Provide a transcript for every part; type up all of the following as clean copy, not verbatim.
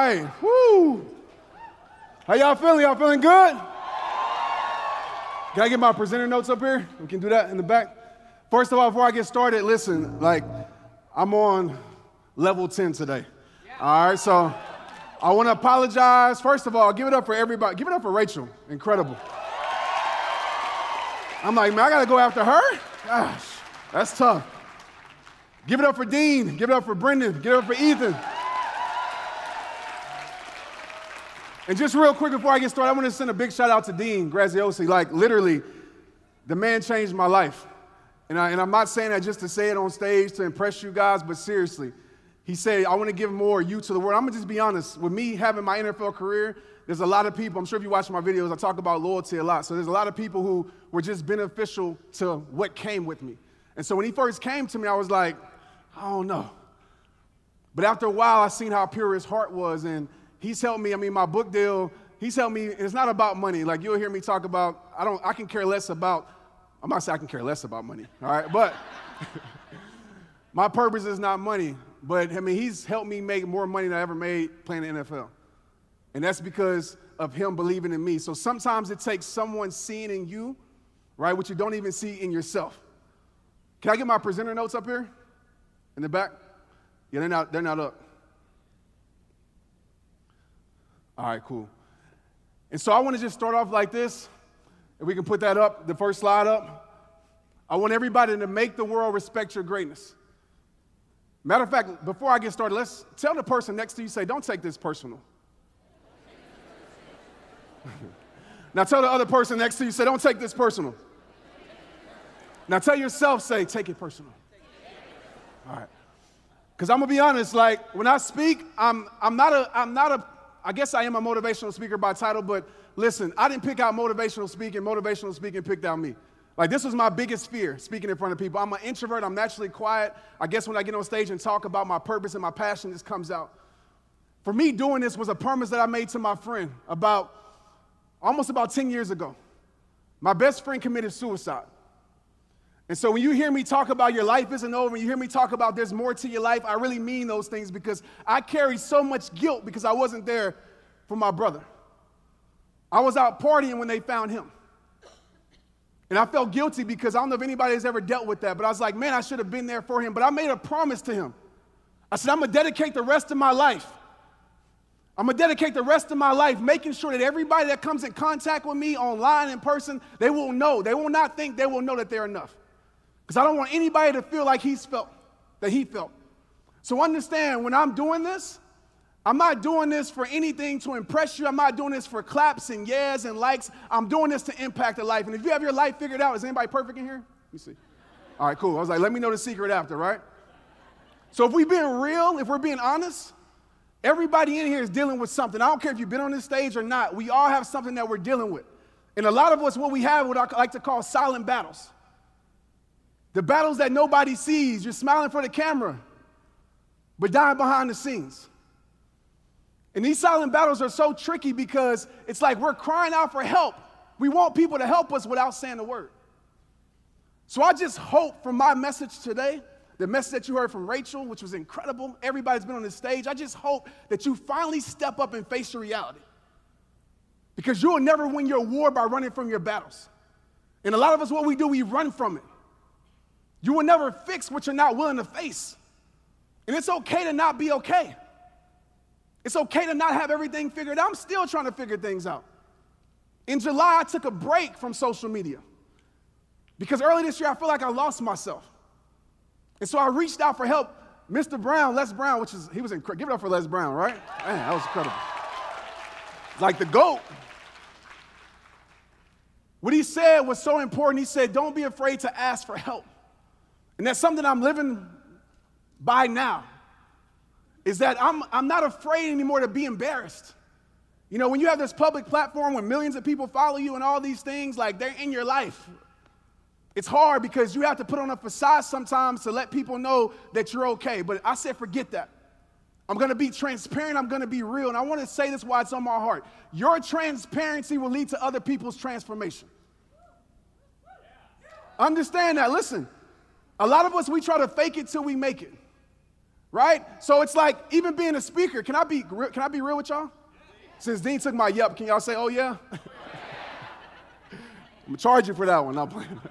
right. Woo. How y'all feeling? Y'all feeling good? Can I get my presenter notes up here? We can do that in the back. First of all, before I get started, listen, I'm on level 10 today. All right, so I want to apologize. First of all, give it up for everybody. Give it up for Rachel. Incredible. I'm like, man, I got to go after her? Gosh, that's tough. Give it up for Dean. Give it up for Brendan. Give it up for Ethan. And just real quick before I get started, I want to send a big shout out to Dean Graziosi. Like, literally, the man changed my life. And I'm not saying that just to say it on stage to impress you guys, but seriously. He said, I want to give more you to the world. I'm going to just be honest. With me having my NFL career, there's a lot of people, I'm sure if you watch my videos, I talk about loyalty a lot. So there's a lot of people who were just beneficial to what came with me. And so when he first came to me, I was like, I don't know. But after a while, I seen how pure his heart was, and he's helped me. I mean, my book deal, he's helped me. It's not about money. Like, you'll hear me talk about, I can care less about, I'm not saying I can care less about money, all right? But my purpose is not money. But, I mean, he's helped me make more money than I ever made playing the NFL. And that's because of him believing in me. So sometimes it takes someone seeing in you, right, what you don't even see in yourself. Can I get my presenter notes up here in the back? Yeah, they're not up. All right, cool. And so I want to just start off like this. If we can put that up, the first slide up. I want everybody to make the world respect your greatness. Matter of fact, before I get started, let's tell the person next to you, say, don't take this personal. Now tell the other person next to you, say, don't take this personal. Now tell yourself, say, take it personal. All right. Because I'm going to be honest, like, when I speak, I guess I am a motivational speaker by title, but listen, I didn't pick out motivational speaking picked out me. Like, this was my biggest fear, speaking in front of people. I'm an introvert. I'm naturally quiet. I guess when I get on stage and talk about my purpose and my passion, this comes out. For me, doing this was a promise that I made to my friend almost about 10 years ago. My best friend committed suicide. And so when you hear me talk about your life isn't over, and you hear me talk about there's more to your life, I really mean those things because I carry so much guilt because I wasn't there for my brother. I was out partying when they found him. And I felt guilty because I don't know if anybody has ever dealt with that, but I was like, man, I should have been there for him. But I made a promise to him. I said, I'm going to dedicate the rest of my life. Making sure that everybody that comes in contact with me online, in person, they will know. They will not think they will know that they're enough. Because I don't want anybody to feel like he felt. So understand, when I'm doing this, I'm not doing this for anything to impress you. I'm not doing this for claps and yes and likes. I'm doing this to impact a life. And if you have your life figured out, is anybody perfect in here? Let me see. All right, cool. I was like, let me know the secret after, right? So if we're being real, if we're being honest, everybody in here is dealing with something. I don't care if you've been on this stage or not. We all have something that we're dealing with. And a lot of us, what we have, what I like to call silent battles. The battles that nobody sees. You're smiling for the camera, but dying behind the scenes. And these silent battles are so tricky because it's like we're crying out for help. We want people to help us without saying a word. So I just hope from my message today, the message that you heard from Rachel, which was incredible, everybody's been on this stage, I just hope that you finally step up and face your reality. Because you will never win your war by running from your battles. And a lot of us, what we do, we run from it. You will never fix what you're not willing to face. And it's okay to not be okay. It's okay to not have everything figured out. I'm still trying to figure things out. In July, I took a break from social media because early this year, I feel like I lost myself. And so I reached out for help. Mr. Brown, Les Brown, he was incredible. Give it up for Les Brown, right? Man, that was incredible. Like the GOAT. What he said was so important. He said, don't be afraid to ask for help. And that's something I'm living by now. Is that I'm not afraid anymore to be embarrassed. You know, when you have this public platform when millions of people follow you and all these things, like they're in your life. It's hard because you have to put on a facade sometimes to let people know that you're okay. But I said, forget that. I'm going to be transparent. I'm going to be real. And I want to say this while it's on my heart. Your transparency will lead to other people's transformation. Understand that. Listen, a lot of us, we try to fake it till we make it. right? So it's like, even being a speaker, can I be real with y'all? Since Dean took my yup, can y'all say, oh yeah? I'm gonna charge you for that one, not playing.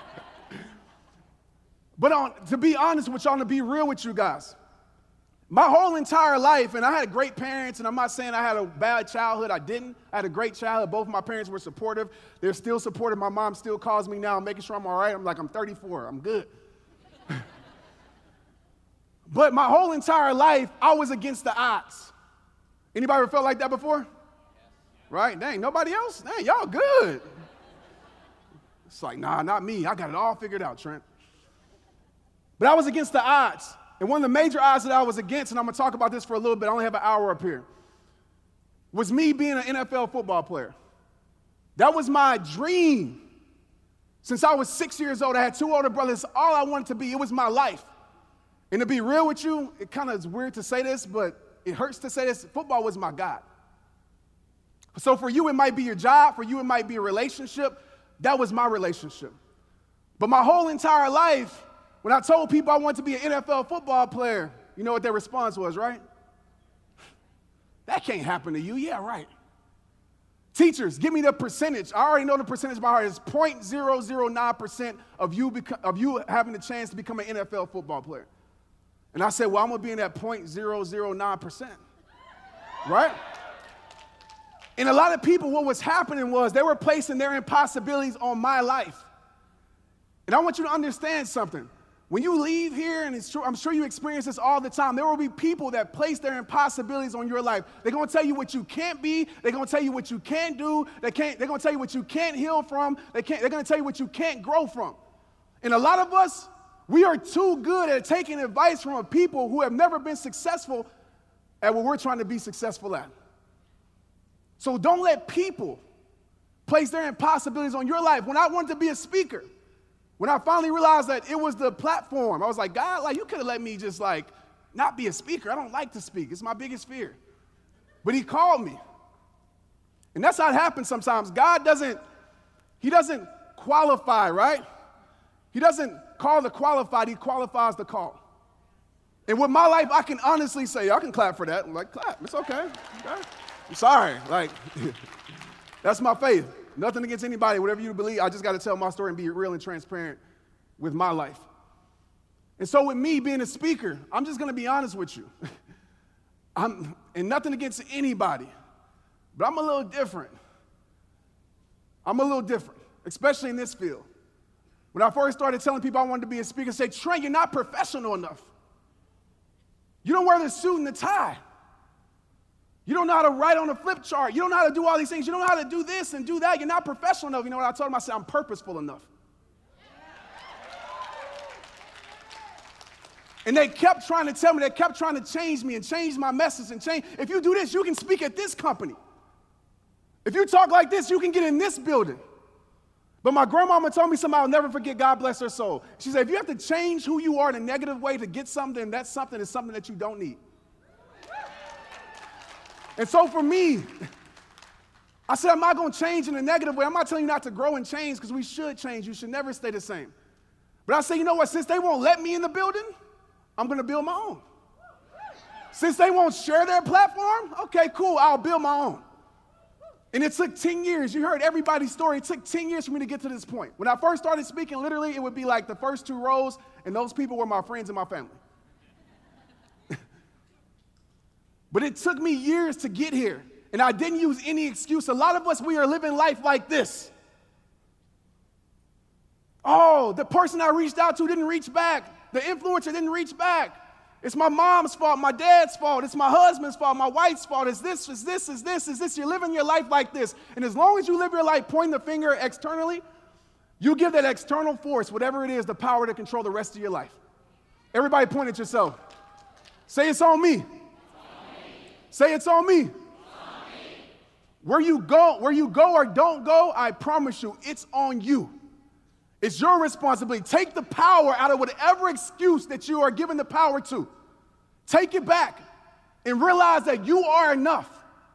But to be honest with y'all, to be real with you guys, my whole entire life, and I had great parents, and I'm not saying I had a bad childhood, I didn't. I had a great childhood. Both of my parents were supportive. They're still supportive. My mom still calls me now, making sure I'm all right. I'm like, I'm 34, I'm good. But my whole entire life, I was against the odds. Anybody ever felt like that before? Right? Dang, nobody else? Dang, y'all good. It's like, nah, not me. I got it all figured out, Trent. But I was against the odds. And one of the major odds that I was against, and I'm going to talk about this for a little bit, I only have an hour up here, was me being an NFL football player. That was my dream. Since I was 6 years old, I had 2 older brothers. All I wanted to be, it was my life. And to be real with you, it kind of is weird to say this, but it hurts to say this, football was my God. So for you, it might be your job. For you, it might be a relationship. That was my relationship. But my whole entire life, when I told people I wanted to be an NFL football player, you know what their response was, right? That can't happen to you. Yeah, right. Teachers, give me the percentage. I already know the percentage by heart. It's 0.009% of you having the chance to become an NFL football player. And I said, well, I'm going to be in that 0.009%, right? And a lot of people, what was happening was they were placing their impossibilities on my life. And I want you to understand something. When you leave here, and it's true, I'm sure you experience this all the time, there will be people that place their impossibilities on your life. They're going to tell you what you can't be. They're going to tell you what you can't do. They're going to tell you what you can't heal from. They're going to tell you what you can't grow from. And a lot of us, we are too good at taking advice from people who have never been successful at what we're trying to be successful at. So don't let people place their impossibilities on your life. When I wanted to be a speaker, when I finally realized that it was the platform, I was like, God, like, you could have let me just like not be a speaker. I don't like to speak. It's my biggest fear. But he called me. And that's how it happens sometimes. God doesn't qualify, right? He doesn't call the qualified, he qualifies the call. And with my life, I can honestly say, y'all can clap for that. I'm like, clap, it's okay. I'm sorry, like, that's my faith. Nothing against anybody, whatever you believe. I just got to tell my story and be real and transparent with my life. And so with me being a speaker, I'm just going to be honest with you. And nothing against anybody, but I'm a little different. I'm a little different, especially in this field. When I first started telling people I wanted to be a speaker, say, Trent, you're not professional enough. You don't wear the suit and the tie. You don't know how to write on a flip chart. You don't know how to do all these things. You don't know how to do this and do that. You're not professional enough. You know what I told them? I said, I'm purposeful enough. And they kept trying to tell me, they kept trying to change me and change my message and change. If you do this, you can speak at this company. If you talk like this, you can get in this building. But my grandmama told me something I'll never forget, God bless her soul. She said, if you have to change who you are in a negative way to get something, that something is something that you don't need. And so for me, I said, I'm not going to change in a negative way. I'm not telling you not to grow and change because we should change. You should never stay the same. But I said, you know what? Since they won't let me in the building, I'm going to build my own. Since they won't share their platform, okay, cool, I'll build my own. And it took 10 years. You heard everybody's story. It took 10 years for me to get to this point. When I first started speaking, literally, it would be like the first 2 rows, and those people were my friends and my family. But it took me years to get here, and I didn't use any excuse. A lot of us, we are living life like this. Oh, the person I reached out to didn't reach back. The influencer didn't reach back. It's my mom's fault, my dad's fault, it's my husband's fault, my wife's fault. It's this, it's this, it's this, it's this. You're living your life like this. And as long as you live your life pointing the finger externally, you give that external force, whatever it is, the power to control the rest of your life. Everybody point at yourself. Say it's on me. Say it's on me. Where you go or don't go, I promise you, it's on you. It's your responsibility. Take the power out of whatever excuse that you are given the power to. Take it back and realize that you are enough.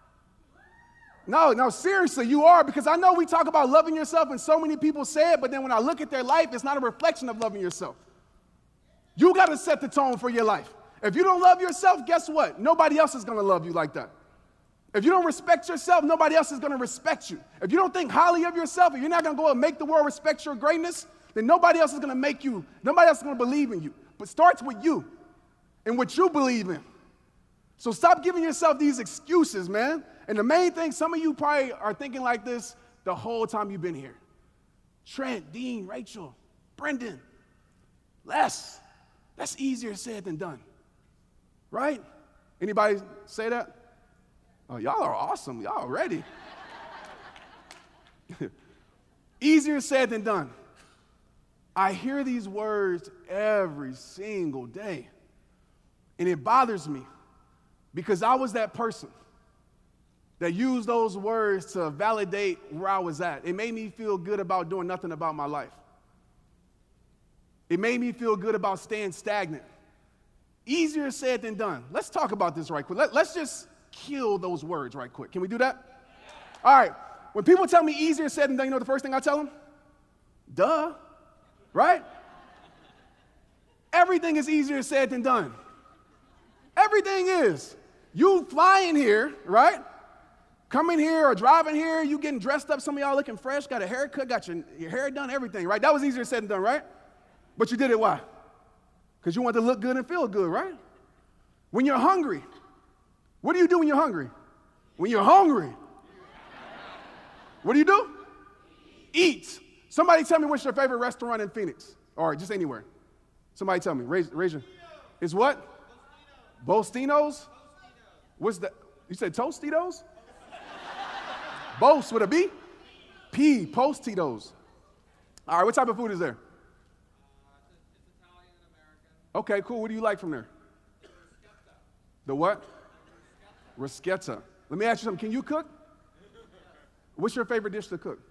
No, seriously, you are, because I know we talk about loving yourself and so many people say it, but then when I look at their life, it's not a reflection of loving yourself. You got to set the tone for your life. If you don't love yourself, guess what? Nobody else is going to love you like that. If you don't respect yourself, nobody else is going to respect you. If you don't think highly of yourself, if you're not going to go and make the world respect your greatness, then nobody else is going to make you, nobody else is going to believe in you. But it starts with you and what you believe in. So stop giving yourself these excuses, man. And the main thing, some of you probably are thinking like this the whole time you've been here. Trent, Dean, Rachel, Brendan, Les, that's easier said than done. Right? Anybody say that? Oh, y'all are awesome. Y'all ready. Easier said than done. I hear these words every single day, and it bothers me because I was that person that used those words to validate where I was at. It made me feel good about doing nothing about my life. It made me feel good about staying stagnant. Easier said than done. Let's talk about this right quick. Let's just kill those words right quick. Can we do that? All right. When people tell me easier said than done, you know the first thing I tell them? Duh. Right? Everything is easier said than done. Everything is. You flying here, right? Coming here or driving here, you getting dressed up, some of y'all looking fresh, got a haircut, got your hair done, everything, right? That was easier said than done, right? But you did it why? Because you want to look good and feel good, right? When you're hungry, what do you do when you're hungry? When you're hungry, what do? Eat. Somebody tell me what's your favorite restaurant in Phoenix, or just anywhere. Somebody tell me. Raise your. It's what? Bostinos. What's that? You said Tostitos? Boast with a B? P, Postitos. All right, what type of food is there? It's Italian and American. Okay, cool. What do you like from there? The what? Bruschetta. Let me ask you something. Can you cook? What's your favorite dish to cook?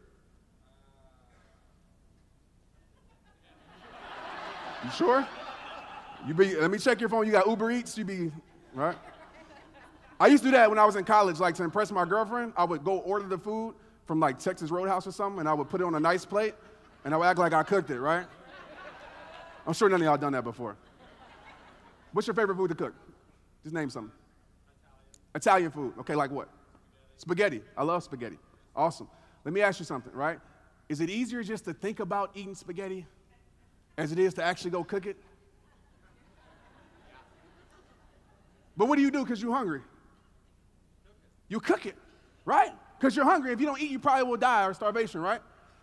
You sure? Let me check your phone. You got Uber Eats? Right? I used to do that when I was in college, like to impress my girlfriend. I would go order the food from like Texas Roadhouse or something, and I would put it on a nice plate, and I would act like I cooked it, right? I'm sure none of y'all done that before. What's your favorite food to cook? Just name something. Italian food. Okay, like what? Spaghetti. I love spaghetti. Awesome. Let me ask you something, right? Is it easier just to think about eating spaghetti as it is to actually go cook it? But what do you do because you're hungry? You cook it, right? Because you're hungry. If you don't eat, you probably will die or starvation, right?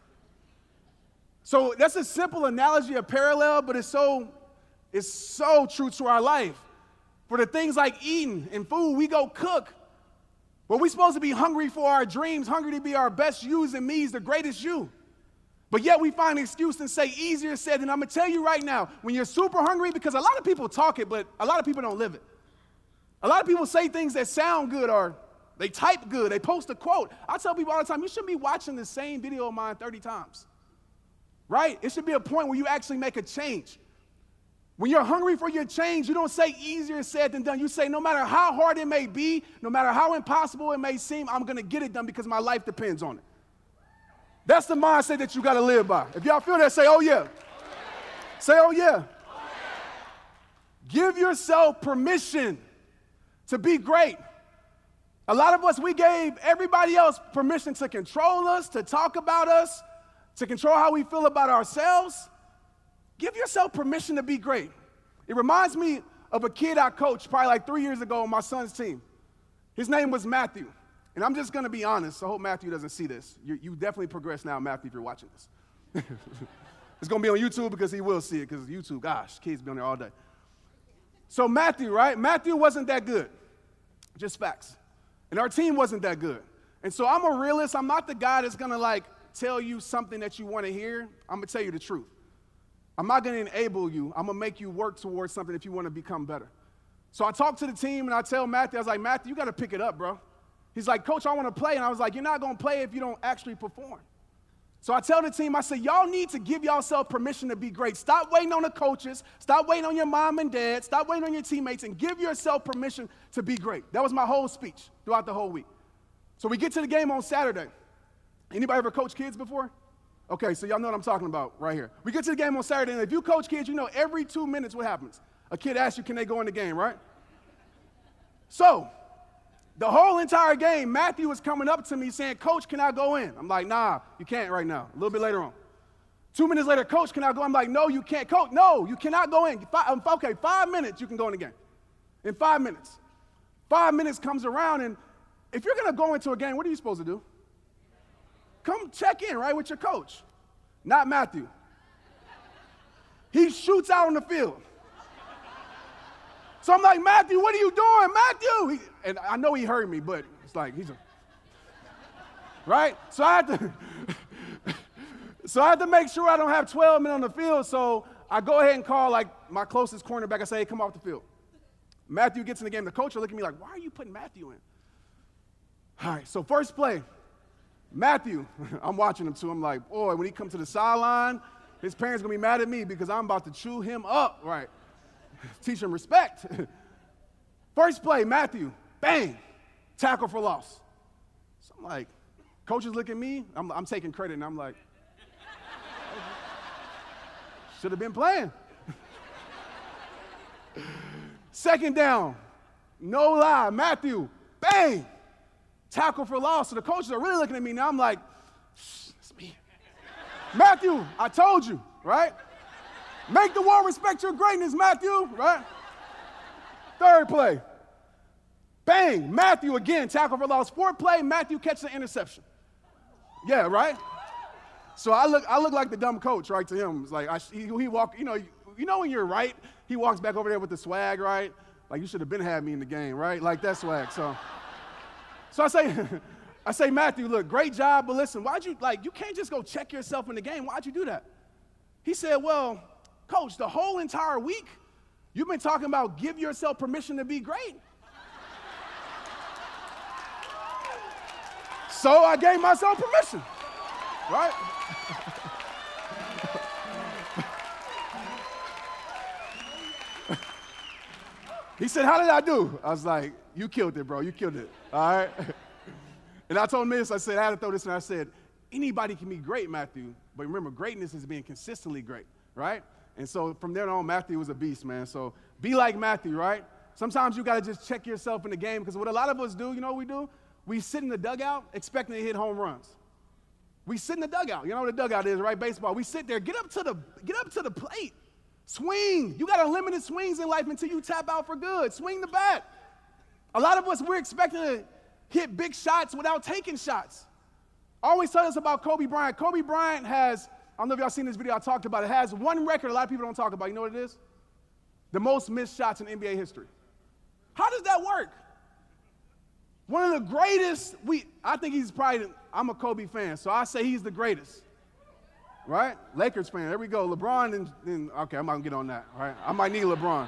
So that's a simple analogy, a parallel, but it's so true to our life. For the things like eating and food, we go cook. But we're supposed to be hungry for our dreams, hungry to be our best yous and me's, the greatest you. But yet we find an excuse and say easier said, and I'm going to tell you right now, when you're super hungry, because a lot of people talk it, but a lot of people don't live it. A lot of people say things that sound good or they type good. They post a quote. I tell people all the time, you shouldn't be watching the same video of mine 30 times, right? It should be a point where you actually make a change. When you're hungry for your change, you don't say easier said than done. You say no matter how hard it may be, no matter how impossible it may seem, I'm going to get it done because my life depends on it. That's the mindset that you got to live by. If y'all feel that, say, oh, yeah. Say, oh, yeah. Give yourself permission to be great. A lot of us, we gave everybody else permission to control us, to talk about us, to control how we feel about ourselves. Give yourself permission to be great. It reminds me of a kid I coached probably like 3 years ago on my son's team. His name was Matthew. And I'm just going to be honest. I hope Matthew doesn't see this. You definitely progress now, Matthew, if you're watching this. It's going to be on YouTube because he will see it because YouTube, gosh, kids be on there all day. So Matthew, right? Matthew wasn't that good. Just facts. And our team wasn't that good. And so I'm a realist. I'm not the guy that's going to like tell you something that you want to hear. I'm going to tell you the truth. I'm not going to enable you. I'm going to make you work towards something if you want to become better. So I talked to the team and I tell Matthew, I was like, Matthew, you got to pick it up, bro. He's like, Coach, I want to play. And I was like, you're not going to play if you don't actually perform. So I tell the team, I say, y'all need to give yourself permission to be great. Stop waiting on the coaches. Stop waiting on your mom and dad. Stop waiting on your teammates and give yourself permission to be great. That was my whole speech throughout the whole week. So we get to the game on Saturday. Anybody ever coached kids before? Okay, so y'all know what I'm talking about right here. We get to the game on Saturday, and if you coach kids, you know every 2 minutes what happens? a kid asks you, can they go in the game, right? So, the whole entire game, Matthew was coming up to me saying, Coach, can I go in? I'm like, nah, you can't right now. A little bit later on. 2 minutes later, Coach, can I go? I'm like, no, you can't. Coach, no, you cannot go in. Okay, 5 minutes, you can go in the game. In 5 minutes. 5 minutes comes around, and if you're going to go into a game, what are you supposed to do? Come check in, right, with your coach. Not Matthew. He shoots out on the field. So I'm like, Matthew, what are you doing? Matthew! And I know he heard me, but it's like, right? So I had to make sure I don't have 12 men on the field, so I go ahead and call, like, my closest cornerback. I say, hey, come off the field. Matthew gets in the game. The coach will look at me like, why are you putting Matthew in? All right, so first play, Matthew, I'm watching him too. I'm like, boy, when he comes to the sideline, his parents going to be mad at me because I'm about to chew him up, right? Teach him respect. First play, Matthew, bang, tackle for loss. So I'm like, coaches look at me, I'm taking credit, and I'm like, should have been playing. Second down, no lie, Matthew, bang, tackle for loss. So the coaches are really looking at me now. I'm like, it's me. Matthew, I told you, right? Make the world respect your greatness, Matthew, right? Third play. Bang, Matthew again, tackle for loss. Fourth play, Matthew catches an interception. Yeah, right? So I look like the dumb coach, right, to him. It's like, he walk, you know when you're right, he walks back over there with the swag, right? Like, you should have been had me in the game, right? Like that swag, so I say, Matthew, look, great job, but listen, you can't just go check yourself in the game. Why'd you do that? He said, well, Coach, the whole entire week, you've been talking about give yourself permission to be great. So I gave myself permission, right? He said, how did I do? I was like, you killed it, bro. You killed it, all right? And I told him this. I said, I had to throw this in. I said, anybody can be great, Matthew, but remember, greatness is being consistently great, right? And so from there on, Matthew was a beast, man. So be like Matthew, right? Sometimes you got to just check yourself in the game, because what a lot of us do, you know what we do? We sit in the dugout expecting to hit home runs. We sit in the dugout. You know what a dugout is, right? Baseball. We sit there. Get up to the plate. Swing. You got unlimited swings in life until you tap out for good. Swing the bat. A lot of us, we're expecting to hit big shots without taking shots. I always tell us about Kobe Bryant. Kobe Bryant has, I don't know if y'all seen this video, I talked about it, has one record a lot of people don't talk about. You know what it is? The most missed shots in NBA history. How does that work? One of the greatest, I think he's probably, I'm a Kobe fan, so I say he's the greatest. Right? Lakers fan, there we go. LeBron, and okay, I'm not going to get on that, right? I might need LeBron.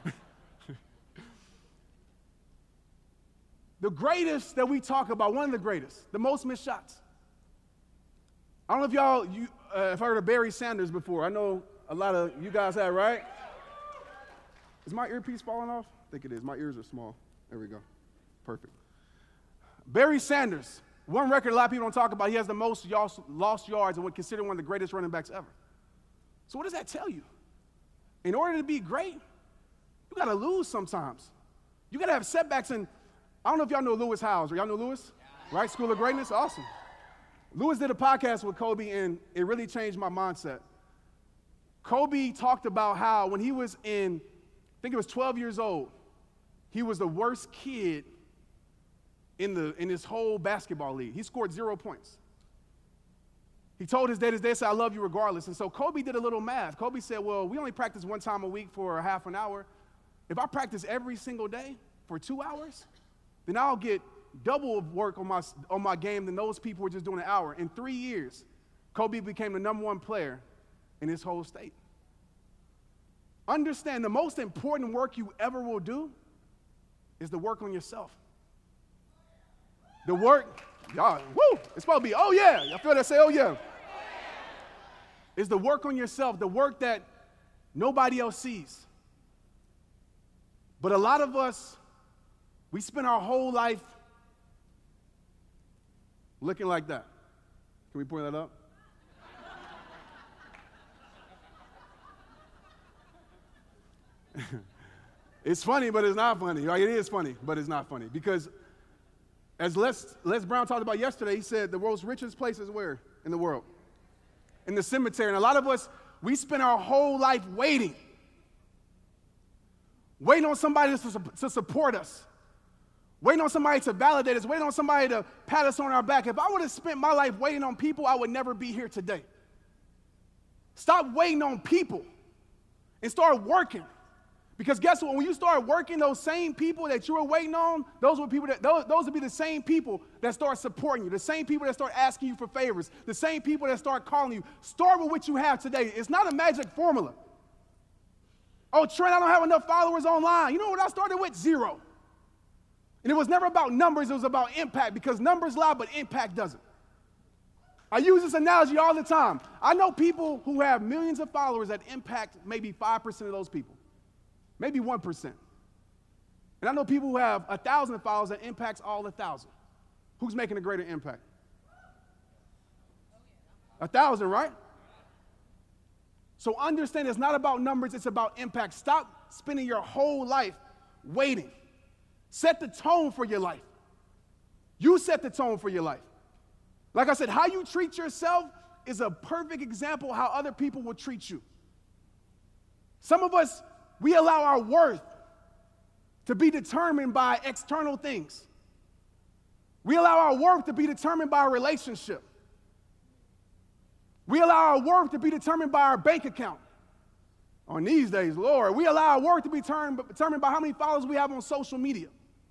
The greatest that we talk about, one of the greatest, the most missed shots. I don't know if y'all have heard of Barry Sanders before. I know a lot of you guys have, right? Is my earpiece falling off? I think it is. My ears are small. There we go. Perfect. Barry Sanders, one record a lot of people don't talk about. He has the most lost yards and would consider one of the greatest running backs ever. So what does that tell you? In order to be great, you got to lose sometimes. You got to have setbacks. And I don't know if y'all know Lewis Howes. Y'all know Lewis? Right? School of Greatness? Awesome. Lewis did a podcast with Kobe, and it really changed my mindset. Kobe talked about how when he was I think it was 12 years old, he was the worst kid in his whole basketball league. He scored 0 points. He told his dad, said, I love you regardless. And so Kobe did a little math. Kobe said, well, we only practice one time a week for a half an hour. If I practice every single day for 2 hours, then I'll get double of work on my game than those people who are just doing an hour. In 3 years, Kobe became the #1 player in his whole state. Understand, the most important work you ever will do is the work on yourself. The work, y'all, woo, it's supposed to be, oh yeah. Y'all feel that? Say, oh yeah. It's the work on yourself, the work that nobody else sees. But a lot of us, we spend our whole life looking like that. Can we point that up? It's funny, but it's not funny. Right? It is funny, but it's not funny. Because as Les Brown talked about yesterday, he said the world's richest place is where in the world? In the cemetery. And a lot of us, we spend our whole life waiting on somebody to support us, waiting on somebody to validate us, waiting on somebody to pat us on our back. If I would have spent my life waiting on people, I would never be here today. Stop waiting on people and start working. Because guess what? When you start working, those same people that you were waiting on, those would be the same people that start supporting you, the same people that start asking you for favors, the same people that start calling you. Start with what you have today. It's not a magic formula. Oh, Trent, I don't have enough followers online. You know what I started with? 0. And it was never about numbers, it was about impact, because numbers lie, but impact doesn't. I use this analogy all the time. I know people who have millions of followers that impact maybe 5% of those people. Maybe 1%. And I know people who have 1,000 followers that impacts all 1,000. Who's making a greater impact? 1,000, right? So understand it's not about numbers, it's about impact. Stop spending your whole life waiting. Set the tone for your life. You set the tone for your life. Like I said, how you treat yourself is a perfect example of how other people will treat you. Some of us, we allow our worth to be determined by external things. We allow our worth to be determined by a relationship. We allow our worth to be determined by our bank account. On these days, Lord, we allow our worth to be determined by how many followers we have on social media.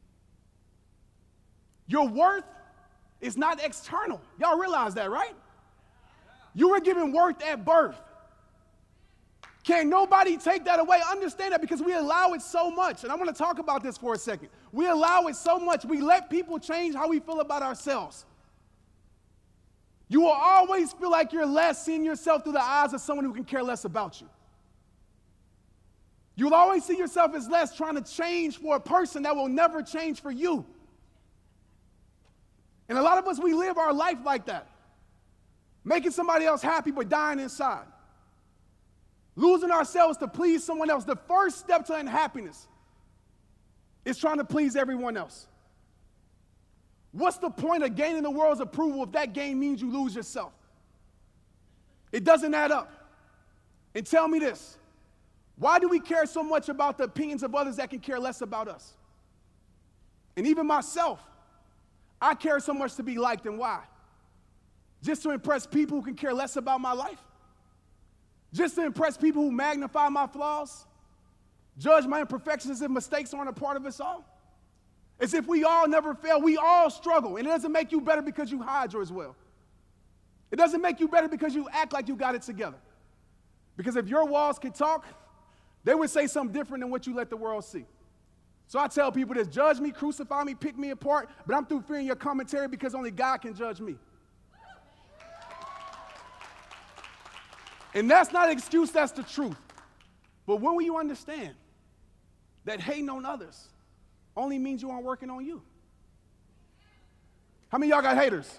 Your worth is not external. Y'all realize that, right? You were given worth at birth. Can't nobody take that away. Understand that, because we allow it so much. And I want to talk about this for a second. We allow it so much. We let people change how we feel about ourselves. You will always feel like you're less seeing yourself through the eyes of someone who can care less about you. You'll always see yourself as less trying to change for a person that will never change for you. And a lot of us, we live our life like that. Making somebody else happy but dying inside. Losing ourselves to please someone else. The first step to unhappiness is trying to please everyone else. What's the point of gaining the world's approval if that gain means you lose yourself? It doesn't add up. And tell me this, why do we care so much about the opinions of others that can care less about us? And even myself, I care so much to be liked, and why? Just to impress people who can care less about my life? Just to impress people who magnify my flaws? Judge my imperfections as if mistakes aren't a part of us all? As if we all never fail, we all struggle. And it doesn't make you better because you hide yours well. It doesn't make you better because you act like you got it together. Because if your walls could talk, they would say something different than what you let the world see. So I tell people this: judge me, crucify me, pick me apart, but I'm through fearing your commentary because only God can judge me. And that's not an excuse, that's the truth. But when will you understand that hating on others only means you aren't working on you? How many of y'all got haters?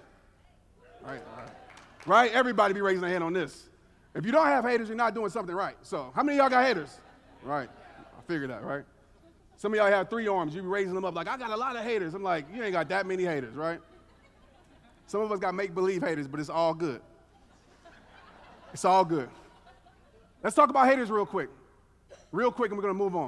Right? Everybody be raising their hand on this. If you don't have haters, you're not doing something right. So how many of y'all got haters? Right. I figured that, right? Some of y'all have 3 arms. You be raising them up like, I got a lot of haters. I'm like, you ain't got that many haters, right? Some of us got make-believe haters, but it's all good. It's all good. Let's talk about haters real quick. Real quick, and we're going to move on.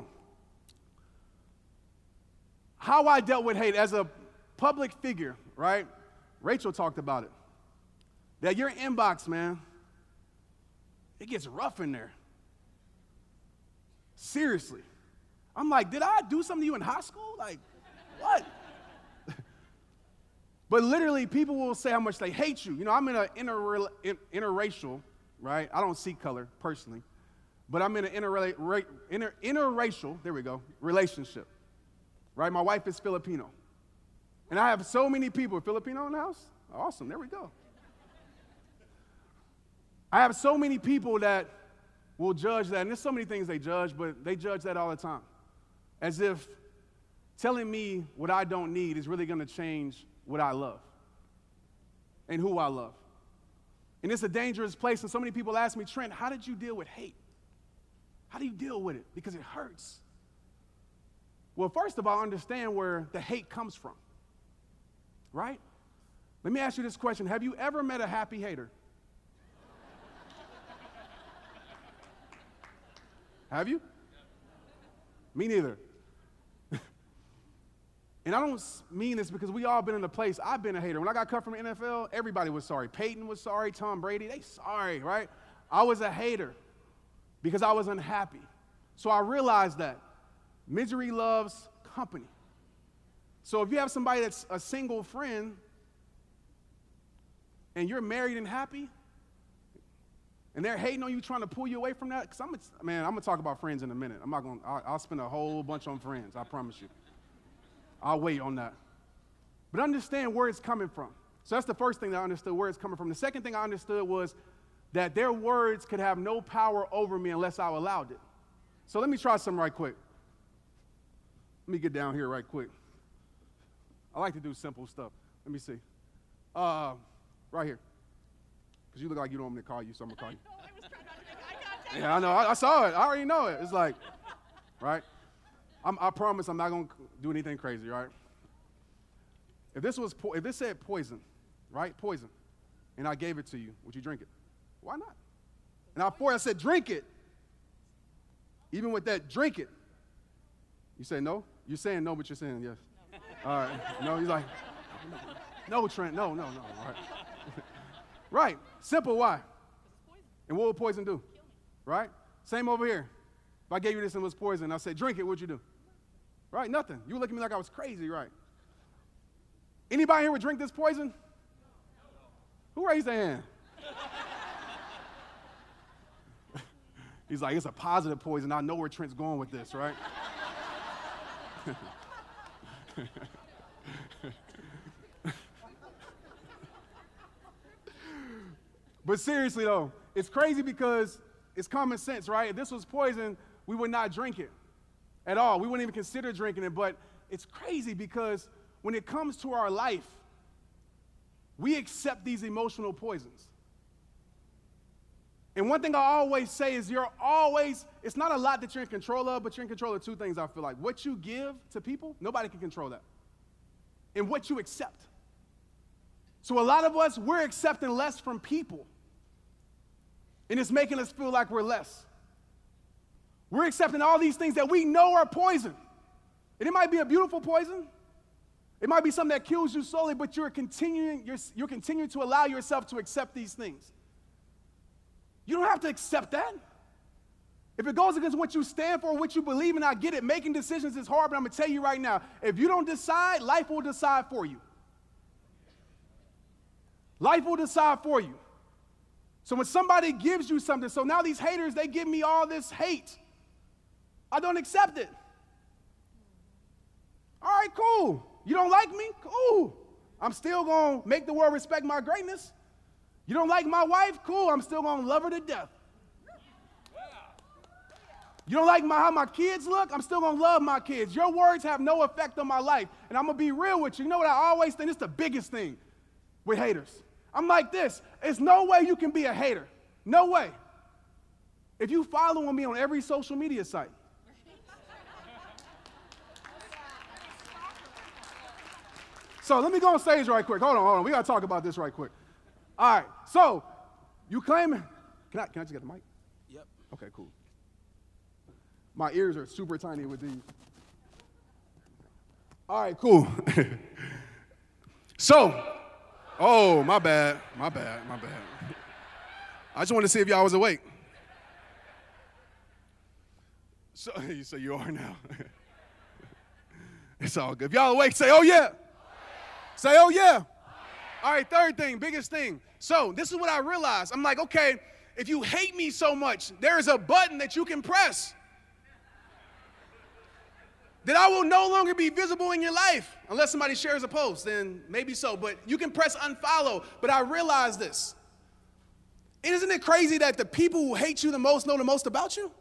How I dealt with hate as a public figure, right? Rachel talked about it. That your inbox, man, it gets rough in there. Seriously. I'm like, did I do something to you in high school? Like, what? But literally, people will say how much they hate you. You know, I'm in an interracial, right? I don't see color personally, but I'm in an interracial, there we go, relationship, right? My wife is Filipino. And I have so many people. Filipino in the house? Awesome, there we go. I have so many people that will judge that, and there's so many things they judge, but they judge that all the time. As if telling me what I don't need is really going to change what I love and who I love. And it's a dangerous place, and so many people ask me, Trent, how did you deal with hate? How do you deal with it? Because it hurts. Well, first of all, understand where the hate comes from, right? Let me ask you this question. Have you ever met a happy hater? Have you? Me neither. And I don't mean this because we all been in a place. I've been a hater. When I got cut from the NFL, everybody was sorry. Peyton was sorry. Tom Brady, they sorry, right? I was a hater because I was unhappy. So I realized that misery loves company. So if you have somebody that's a single friend and you're married and happy, and they're hating on you, trying to pull you away from that, because I'm going to talk about friends in a minute. I'll spend a whole bunch on friends, I promise you. I'll wait on that. But understand where it's coming from. So that's the first thing that I understood, where it's coming from. The second thing I understood was that their words could have no power over me unless I allowed it. So let me try something right quick. Let me get down here right quick. I like to do simple stuff. Let me see. Right here. Because you look like you don't want me to call you, so I'm going to call you. I was trying not to make eye contact. Yeah, I know. I saw it. I already know it. It's like, right? I promise I'm not going to do anything crazy, right? If this said poison, right? Poison, and I gave it to you, would you drink it? Why not? And I said, drink it. Even with that, drink it. You say no? You're saying no, but you're saying yes. No. All right. No, he's like, no, Trent, no. All right. Right. Simple. Why? And what would poison do? Right? Same over here. If I gave you this and it was poison, I said, drink it, what'd you do? Right? Nothing. You look at me like I was crazy, right? Anybody here would drink this poison? Who raised their hand? He's like, it's a positive poison. I know where Trent's going with this, right? But seriously, though, it's crazy because it's common sense, right? If this was poison, we would not drink it at all. We wouldn't even consider drinking it. But it's crazy because when it comes to our life, we accept these emotional poisons. And one thing I always say is it's not a lot that you're in control of, but you're in control of two things, I feel like. What you give to people, nobody can control that. And what you accept. So a lot of us, we're accepting less from people. And it's making us feel like we're less. We're accepting all these things that we know are poison. And it might be a beautiful poison. It might be something that kills you slowly, but you're continuing to allow yourself to accept these things. You don't have to accept that. If it goes against what you stand for, what you believe in, I get it. Making decisions is hard, but I'm going to tell you right now, if you don't decide, life will decide for you. Life will decide for you. So when somebody gives you something, so now these haters, they give me all this hate. I don't accept it. All right, cool. You don't like me? Cool. I'm still going to make the world respect my greatness. You don't like my wife? Cool. I'm still going to love her to death. You don't like how my kids look? I'm still going to love my kids. Your words have no effect on my life. And I'm going to be real with you. You know what I always think? It's the biggest thing with haters. I'm like this. There's no way you can be a hater. No way. If you following me on every social media site. So let me go on stage right quick. Hold on. We got to talk about this right quick. All right. So you claim, can I just get the mic? Yep. Okay, cool. My ears are super tiny with these. All right, cool. So, oh, my bad. I just wanted to see if y'all was awake. So you are now. It's all good. If y'all awake, say, oh, yeah. Say, oh, yeah. All right, third thing, biggest thing. So this is what I realized. I'm like, okay, if you hate me so much, there's a button that you can press that I will no longer be visible in your life. Unless somebody shares a post, then maybe so. But you can press unfollow. But I realized this. Isn't it crazy that the people who hate you the most know the most about you?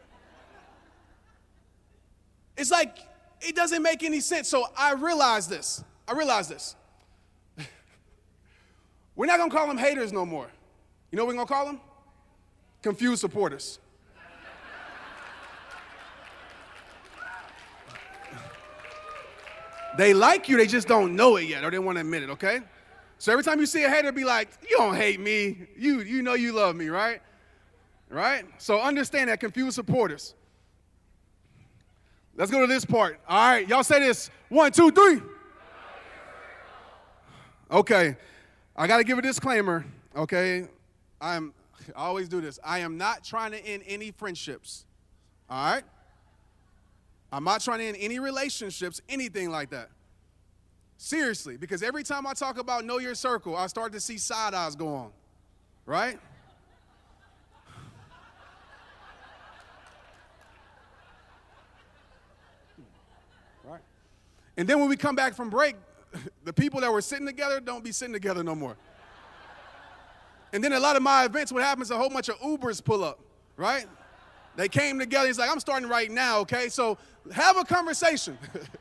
It's like, it doesn't make any sense. So I realized this. We're not going to call them haters no more. You know what we're going to call them? Confused supporters. They like you, they just don't know it yet, or they want to admit it, okay? So every time you see a hater, be like, you don't hate me. You know you love me, right? Right? So understand that, confused supporters. Let's go to this part. All right, y'all say this. 1, 2, 3. Okay, I got to give a disclaimer, okay? I always do this. I am not trying to end any friendships, all right? I'm not trying to end any relationships, anything like that. Seriously, because every time I talk about know your circle, I start to see side eyes go on, right? Right. And then when we come back from break, the people that were sitting together don't be sitting together no more. And then a lot of my events, what happens, a whole bunch of Ubers pull up, right? They came together. He's like, I'm starting right now, okay? So have a conversation.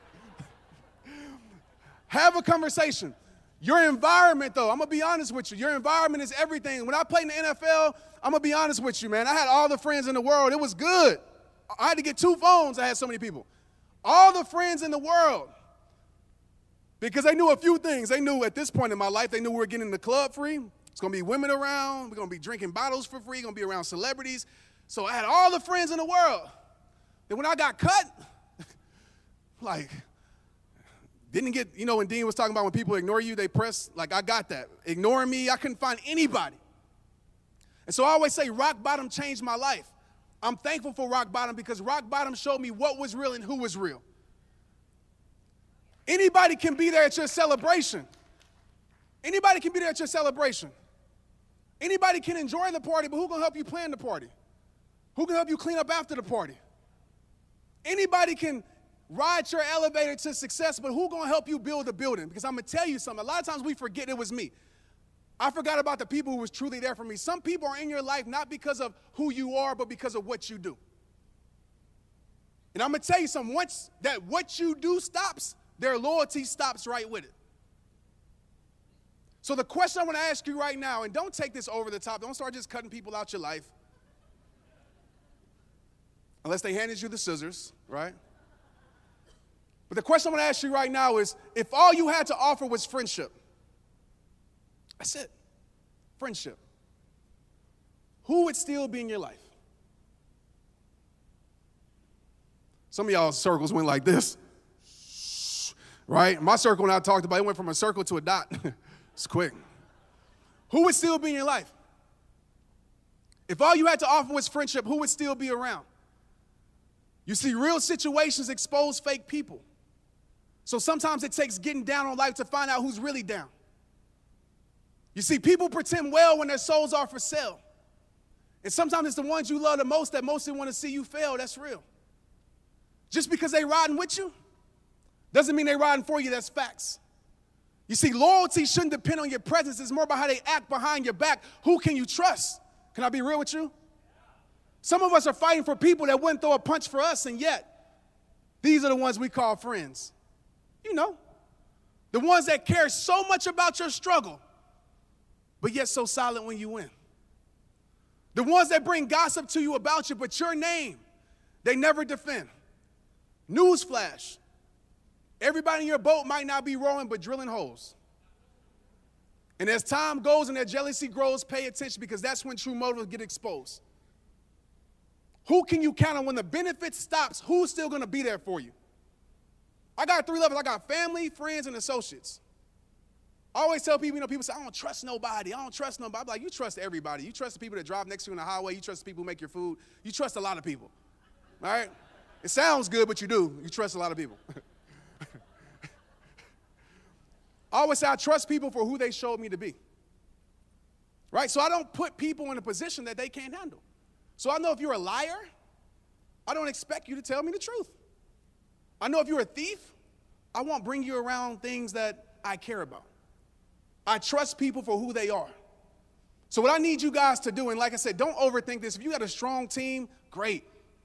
Have a conversation. Your environment, though, I'm going to be honest with you. Your environment is everything. When I played in the NFL, I'm going to be honest with you, man. I had all the friends in the world. It was good. I had to get 2 phones. I had so many people. All the friends in the world. Because they knew a few things. They knew at this point in my life, they knew we were getting the club free. It's going to be women around. We're going to be drinking bottles for free. Going to be around celebrities. So I had all the friends in the world. Then when I got cut, like, didn't get, you know, when Dean was talking about when people ignore you, they press, like, I got that. Ignoring me, I couldn't find anybody. And so I always say rock bottom changed my life. I'm thankful for rock bottom because rock bottom showed me what was real and who was real. Anybody can be there at your celebration. Anybody can be there at your celebration. Anybody can enjoy the party, but who can help you plan the party? Who can help you clean up after the party? Anybody can ride your elevator to success, but who gonna help you build the building? Because I'm gonna tell you something. A lot of times we forget it was me. I forgot about the people who was truly there for me. Some people are in your life not because of who you are, but because of what you do. And I'm gonna tell you something. Once that what you do stops, their loyalty stops right with it. So the question I want to ask you right now, and don't take this over the top. Don't start just cutting people out your life. Unless they handed you the scissors, right? But the question I'm going to ask you right now is, if all you had to offer was friendship, that's it, friendship, who would still be in your life? Some of y'all's circles went like this, right? My circle, when I talked about it, went from a circle to a dot. It's quick. Who would still be in your life? If all you had to offer was friendship, who would still be around? You see, real situations expose fake people. So sometimes it takes getting down on life to find out who's really down. You see, people pretend well when their souls are for sale. And sometimes it's the ones you love the most that mostly want to see you fail. That's real. Just because they riding with you doesn't mean they riding for you. That's facts. You see, loyalty shouldn't depend on your presence. It's more about how they act behind your back. Who can you trust? Can I be real with you? Some of us are fighting for people that wouldn't throw a punch for us, and yet these are the ones we call friends. You know, the ones that care so much about your struggle, but yet so silent when you win. The ones that bring gossip to you about you, but your name, they never defend. Newsflash. Everybody in your boat might not be rowing, but drilling holes. And as time goes and their jealousy grows, pay attention because that's when true motives get exposed. Who can you count on when the benefit stops? Who's still going to be there for you? I got 3 levels. I got family, friends, and associates. I always tell people, people say, I don't trust nobody. I don't trust nobody. I'm like, you trust everybody. You trust the people that drive next to you on the highway. You trust the people who make your food. You trust a lot of people. All right? It sounds good, but you do. You trust a lot of people. I always say I trust people for who they showed me to be. Right? So I don't put people in a position that they can't handle. So I know if you're a liar, I don't expect you to tell me the truth. I know if you're a thief, I won't bring you around things that I care about. I trust people for who they are. So what I need you guys to do, and like I said, don't overthink this. If you got a strong team, great.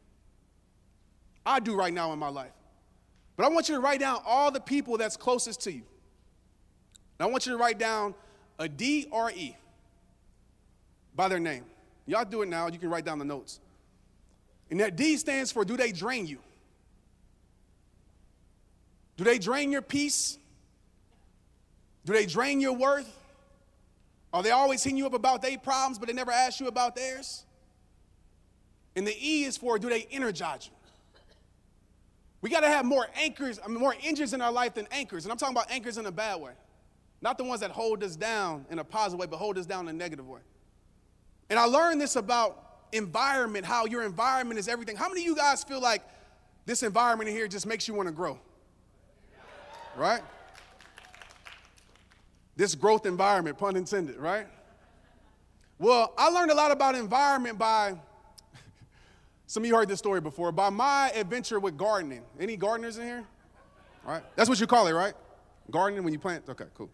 I do right now in my life. But I want you to write down all the people that's closest to you. And I want you to write down a D or E by their name. Y'all do it now. You can write down the notes. And that D stands for, do they drain you? Do they drain your peace? Do they drain your worth? Are they always hitting you up about their problems, but they never ask you about theirs? And the E is for, do they energize you? We got to have more anchors, more engines in our life than anchors. And I'm talking about anchors in a bad way. Not the ones that hold us down in a positive way, but hold us down in a negative way. And I learned this about environment, how your environment is everything. How many of you guys feel like this environment in here just makes you want to grow? Right? This growth environment, pun intended, right? Well, I learned a lot about environment by, some of you heard this story before, by my adventure with gardening. Any gardeners in here? All right. That's what you call it, right? Gardening when you plant? Okay, cool.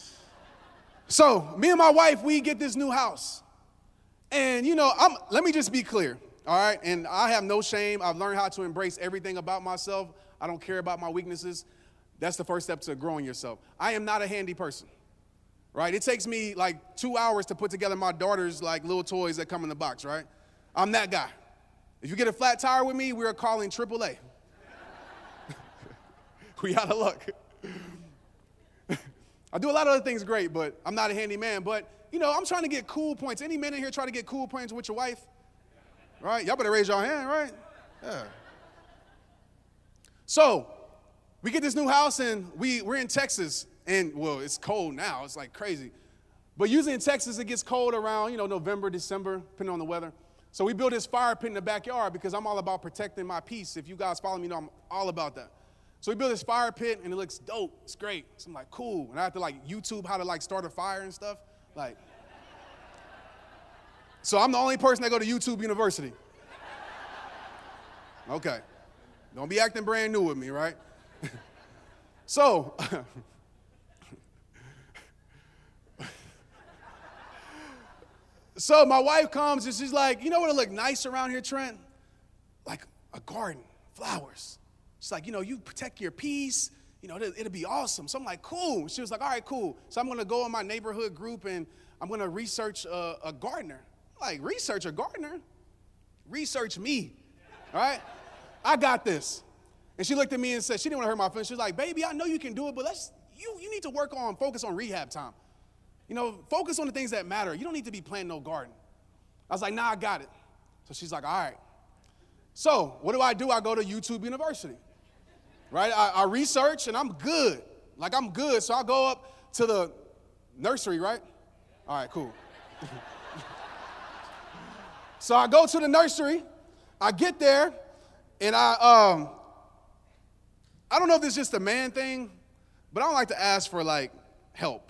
So me and my wife, we get this new house. And, you know, let me just be clear, all right? And I have no shame. I've learned how to embrace everything about myself. I don't care about my weaknesses. That's the first step to growing yourself. I am not a handy person, right? It takes me like 2 hours to put together my daughter's like little toys that come in the box, right? I'm that guy. If you get a flat tire with me, we're calling AAA. We out of luck. I do a lot of other things great, but I'm not a handy man. But, you know, I'm trying to get cool points. Any men in here try to get cool points with your wife? Right? Y'all better raise your hand, right? Yeah. So we get this new house, and we're in Texas. And, well, it's cold now. It's like crazy. But usually in Texas, it gets cold around, you know, November, December, depending on the weather. So we built this fire pit in the backyard because I'm all about protecting my peace. If you guys follow me, you know I'm all about that. So we built this fire pit, and it looks dope. It's great. So I'm like, cool. And I have to, like, YouTube how to, like, start a fire and stuff. Like, so I'm the only person that go to YouTube University. Okay. Don't be acting brand new with me, right? So, so my wife comes, and she's like, you know what would look nice around here, Trent? Like a garden, flowers. She's like, you know, you protect your peace. You know, it'll be awesome. So I'm like, cool. She was like, all right, cool. So I'm going to go in my neighborhood group, and I'm going to research a gardener. I'm like, research a gardener? Research me, all right? I got this. And she looked at me and said, she didn't want to hurt my feelings. She was like, baby, I know you can do it, but you need to focus on rehab time. You know, focus on the things that matter. You don't need to be planting no garden. I was like, nah, I got it. So she's like, all right. So what do? I go to YouTube University, right? I research, and I'm good. Like, I'm good. So I go up to the nursery, right? All right, cool. So I go to the nursery. I get there, and I don't know if this is just a man thing, but I don't like to ask for, like, help.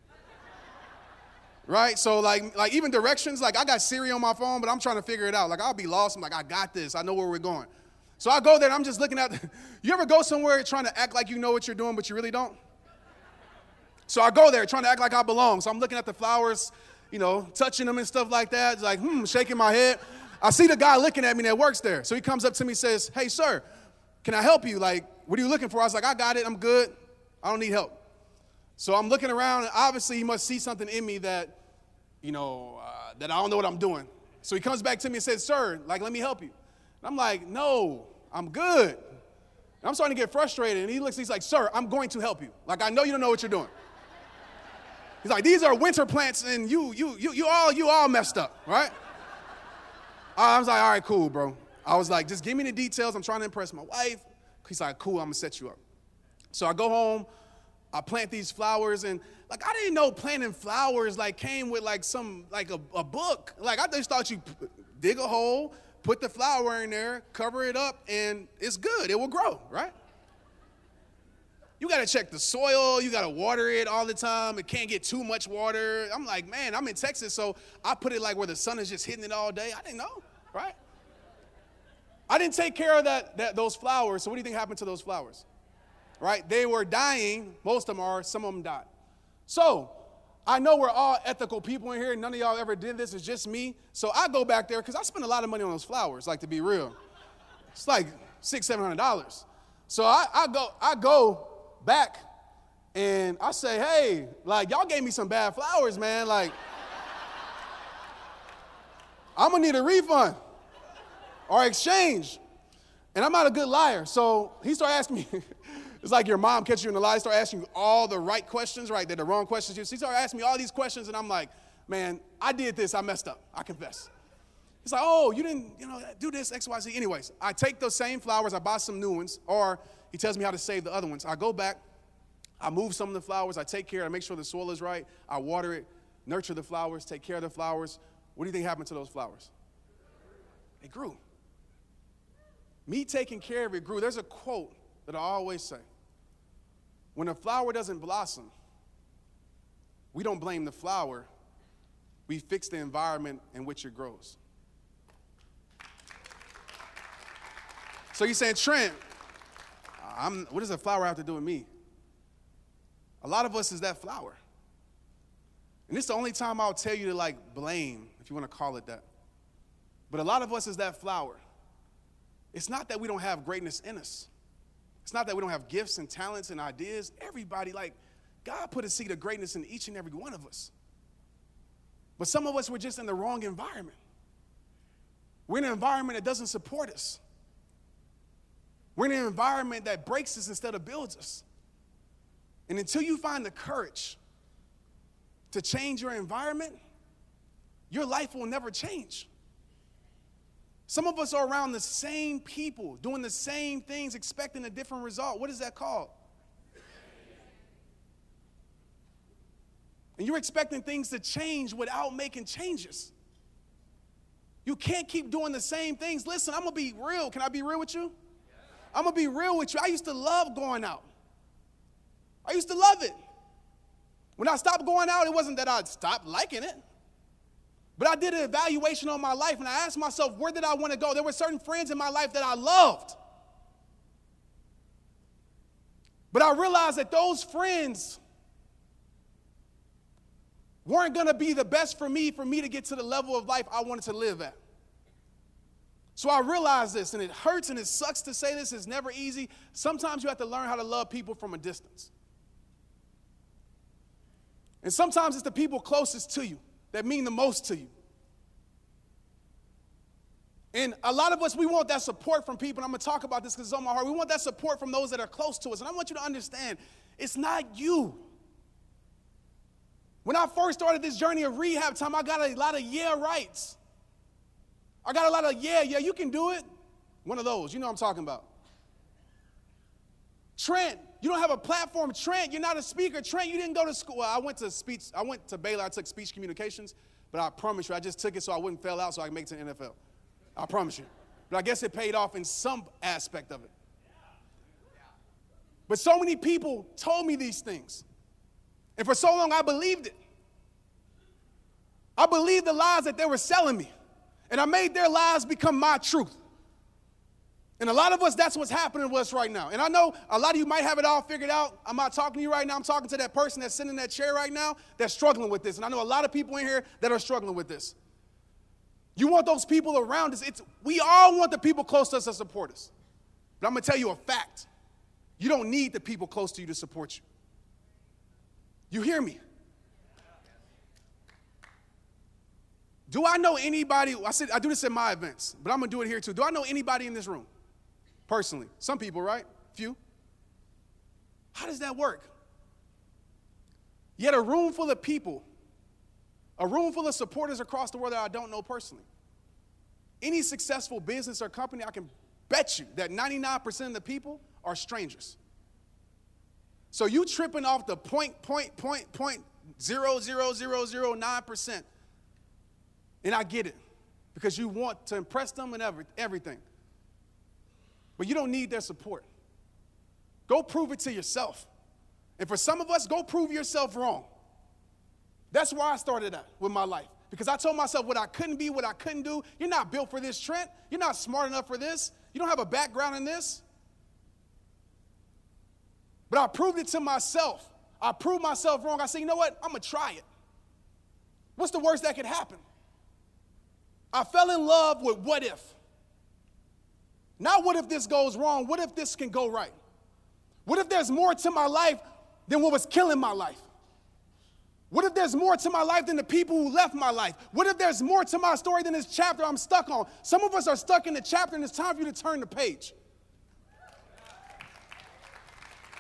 Right? So, like even directions, like, I got Siri on my phone, but I'm trying to figure it out. Like, I'll be lost. I'm like, I got this. I know where we're going. So I go there, and I'm just looking at, you ever go somewhere trying to act like you know what you're doing, but you really don't? So I go there trying to act like I belong. So I'm looking at the flowers, you know, touching them and stuff like that. It's like, shaking my head. I see the guy looking at me that works there. So he comes up to me and says, hey, sir, can I help you? Like, what are you looking for? I was like, I got it. I'm good. I don't need help. So I'm looking around, and obviously he must see something in me that, you know, that I don't know what I'm doing. So he comes back to me and says, sir, like, let me help you. And I'm like, no, I'm good. And I'm starting to get frustrated. And he's like, sir, I'm going to help you. Like, I know you don't know what you're doing. He's like, these are winter plants, and you all messed up, right? I was like, all right, cool, bro. I was like, just give me the details. I'm trying to impress my wife. He's like, cool, I'm going to set you up. So I go home. I plant these flowers, and like, I didn't know planting flowers like came with like a book. Like, I just thought you dig a hole, put the flower in there, cover it up, and it's good. It will grow, right? You got to check the soil. You got to water it all the time. It can't get too much water. I'm like, man, I'm in Texas, so I put it like where the sun is just hitting it all day. I didn't know, right? I didn't take care of those flowers. So what do you think happened to those flowers? Right? They were dying. Most of them are. Some of them died. So I know we're all ethical people in here. None of y'all ever did this. It's just me. So I go back there because I spend a lot of money on those flowers, like, to be real. It's like $600-700. So I go back, and I say, hey, like, y'all gave me some bad flowers, man. Like, I'm going to need a refund or exchange. And I'm not a good liar. So he started asking me, It's like your mom catches you in the lie, start asking you all the right questions, right? They're the wrong questions. She started asking me all these questions, and I'm like, man, I did this. I messed up. I confess. It's like, oh, you didn't, do this, X, Y, Z. Anyways, I take those same flowers, I buy some new ones, or he tells me how to save the other ones. I go back, I move some of the flowers, I take care, I make sure the soil is right, I water it, nurture the flowers, take care of the flowers. What do you think happened to those flowers? It grew. Me taking care of it grew. There's a quote that I always say. When a flower doesn't blossom, we don't blame the flower. We fix the environment in which it grows. So you're saying, Trent, what does a flower have to do with me? A lot of us is that flower. And this is the only time I'll tell you to blame, if you want to call it that. But a lot of us is that flower. It's not that we don't have greatness in us. It's not that we don't have gifts and talents and ideas. Everybody, God put a seed of greatness in each and every one of us. But some of us were just in the wrong environment. We're in an environment that doesn't support us. We're in an environment that breaks us instead of builds us. And until you find the courage to change your environment, your life will never change. Some of us are around the same people, doing the same things, expecting a different result. What is that called? And you're expecting things to change without making changes. You can't keep doing the same things. Listen, I'm going to be real. Can I be real with you? I'm going to be real with you. I used to love going out. I used to love it. When I stopped going out, it wasn't that I stopped liking it. But I did an evaluation on my life, and I asked myself, where did I want to go? There were certain friends in my life that I loved. But I realized that those friends weren't going to be the best for me to get to the level of life I wanted to live at. So I realized this, and it hurts and it sucks to say this. It's never easy. Sometimes you have to learn how to love people from a distance. And sometimes it's the people closest to you that mean the most to you. And a lot of us, we want that support from people, and I'm going to talk about this because it's on my heart. We want that support from those that are close to us. And I want you to understand, it's not you. When I first started this journey of rehab time, I got a lot of yeah rights. I got a lot of yeah, you can do it. One of those, you know what I'm talking about. Trent, you don't have a platform. Trent, you're not a speaker. Trent, you didn't go to school. Well, I went to Baylor. I took speech communications, but I promise you, I just took it so I wouldn't fail out so I could make it to the NFL. I promise you. But I guess it paid off in some aspect of it. But so many people told me these things. And for so long, I believed it. I believed the lies that they were selling me. And I made their lies become my truth. And a lot of us, that's what's happening to us right now. And I know a lot of you might have it all figured out. I'm not talking to you right now. I'm talking to that person that's sitting in that chair right now that's struggling with this. And I know a lot of people in here that are struggling with this. You want those people around us. We all want the people close to us to support us. But I'm going to tell you a fact. You don't need the people close to you to support you. You hear me? Do I know anybody? I do this at my events, but I'm going to do it here too. Do I know anybody in this room? Personally. Some people, right? Few. How does that work? Yet a room full of people, a room full of supporters across the world that I don't know personally. Any successful business or company, I can bet you that 99% of the people are strangers. So you tripping off the 0.00009%. And I get it, because you want to impress them and everything. But you don't need their support. Go prove it to yourself. And for some of us, go prove yourself wrong. That's where I started at with my life. Because I told myself what I couldn't be, what I couldn't do. You're not built for this, Trent. You're not smart enough for this. You don't have a background in this. But I proved it to myself. I proved myself wrong. I said, you know what? I'm going to try it. What's the worst that could happen? I fell in love with what if. Not what if this goes wrong, what if this can go right? What if there's more to my life than what was killing my life? What if there's more to my life than the people who left my life? What if there's more to my story than this chapter I'm stuck on? Some of us are stuck in the chapter, and it's time for you to turn the page.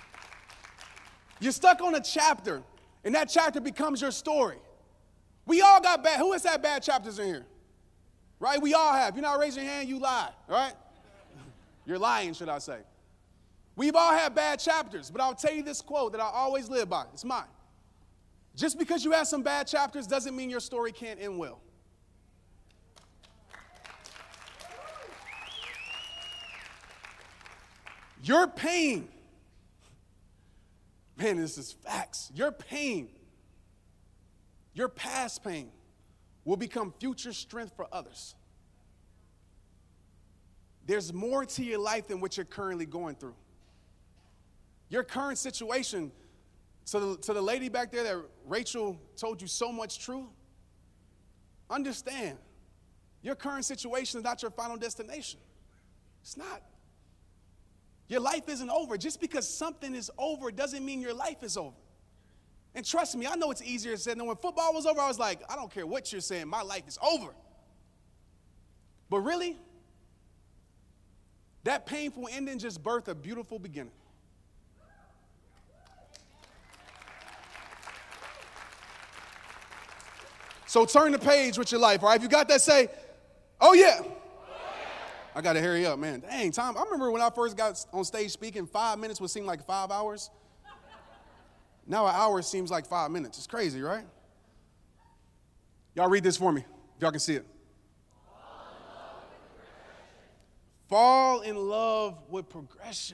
You're stuck on a chapter, and that chapter becomes your story. We all got bad. Who has had bad chapters in here? Right? We all have. You're not raising your hand, you lie. Right? You're lying, should I say. We've all had bad chapters, but I'll tell you this quote that I always live by. It's mine. Just because you have some bad chapters doesn't mean your story can't end well. Your pain, man, this is facts. Your pain, your past pain will become future strength for others. There's more to your life than what you're currently going through. Your current situation, to the lady back there that Rachel told you so much truth, understand, your current situation is not your final destination. It's not. Your life isn't over. Just because something is over doesn't mean your life is over. And trust me, I know it's easier said than when football was over, I was like, I don't care what you're saying, my life is over. But really, that painful ending just birthed a beautiful beginning. So turn the page with your life, all right? If you got that, say, oh yeah. I got to hurry up, man. Dang, Tom, I remember when I first got on stage speaking, 5 minutes would seem like 5 hours. Now an hour seems like 5 minutes. It's crazy, right? Y'all read this for me, if y'all can see it. Fall in love with progression.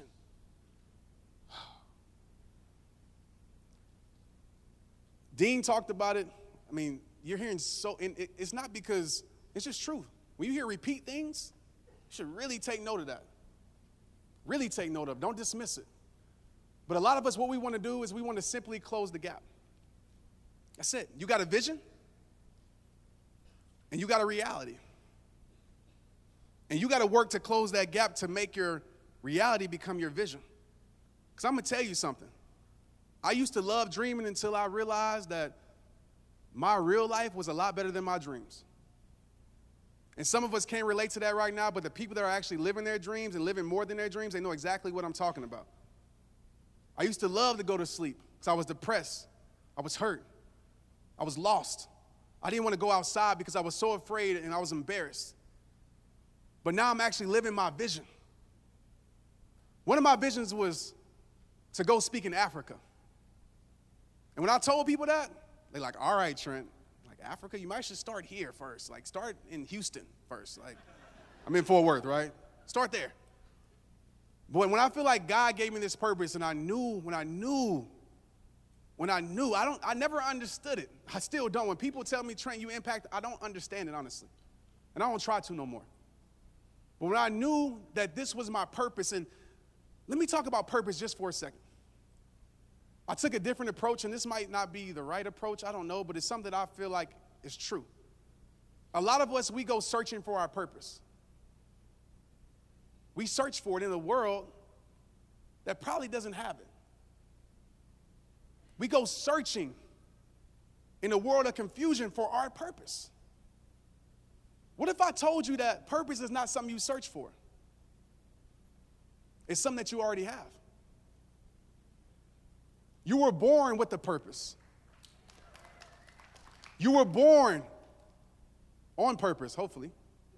Dean talked about it. I mean, you're hearing it's not because, it's just truth. When you hear repeat things, you should really take note of that. Really take note of it. Don't dismiss it. But a lot of us, what we want to do is we want to simply close the gap. That's it. You got a vision, and you got a reality. And you got to work to close that gap to make your reality become your vision. Because I'm going to tell you something. I used to love dreaming until I realized that my real life was a lot better than my dreams. And some of us can't relate to that right now, but the people that are actually living their dreams and living more than their dreams, they know exactly what I'm talking about. I used to love to go to sleep because I was depressed. I was hurt. I was lost. I didn't want to go outside because I was so afraid and I was embarrassed. But now I'm actually living my vision. One of my visions was to go speak in Africa. And when I told people that, they're like, all right, Trent, like Africa, you might should start here first. Like start in Houston first. Like I'm in Fort Worth, right? Start there. But when I feel like God gave me this purpose and I never understood it. I still don't. When people tell me, Trent, you impact, I don't understand it, honestly. And I don't try to no more. But when I knew that this was my purpose, and let me talk about purpose just for a second. I took a different approach, and this might not be the right approach, I don't know, but it's something that I feel like is true. A lot of us, we go searching for our purpose. We search for it in a world that probably doesn't have it. We go searching in a world of confusion for our purpose. What if I told you that purpose is not something you search for? It's something that you already have. You were born with a purpose. You were born on purpose, hopefully.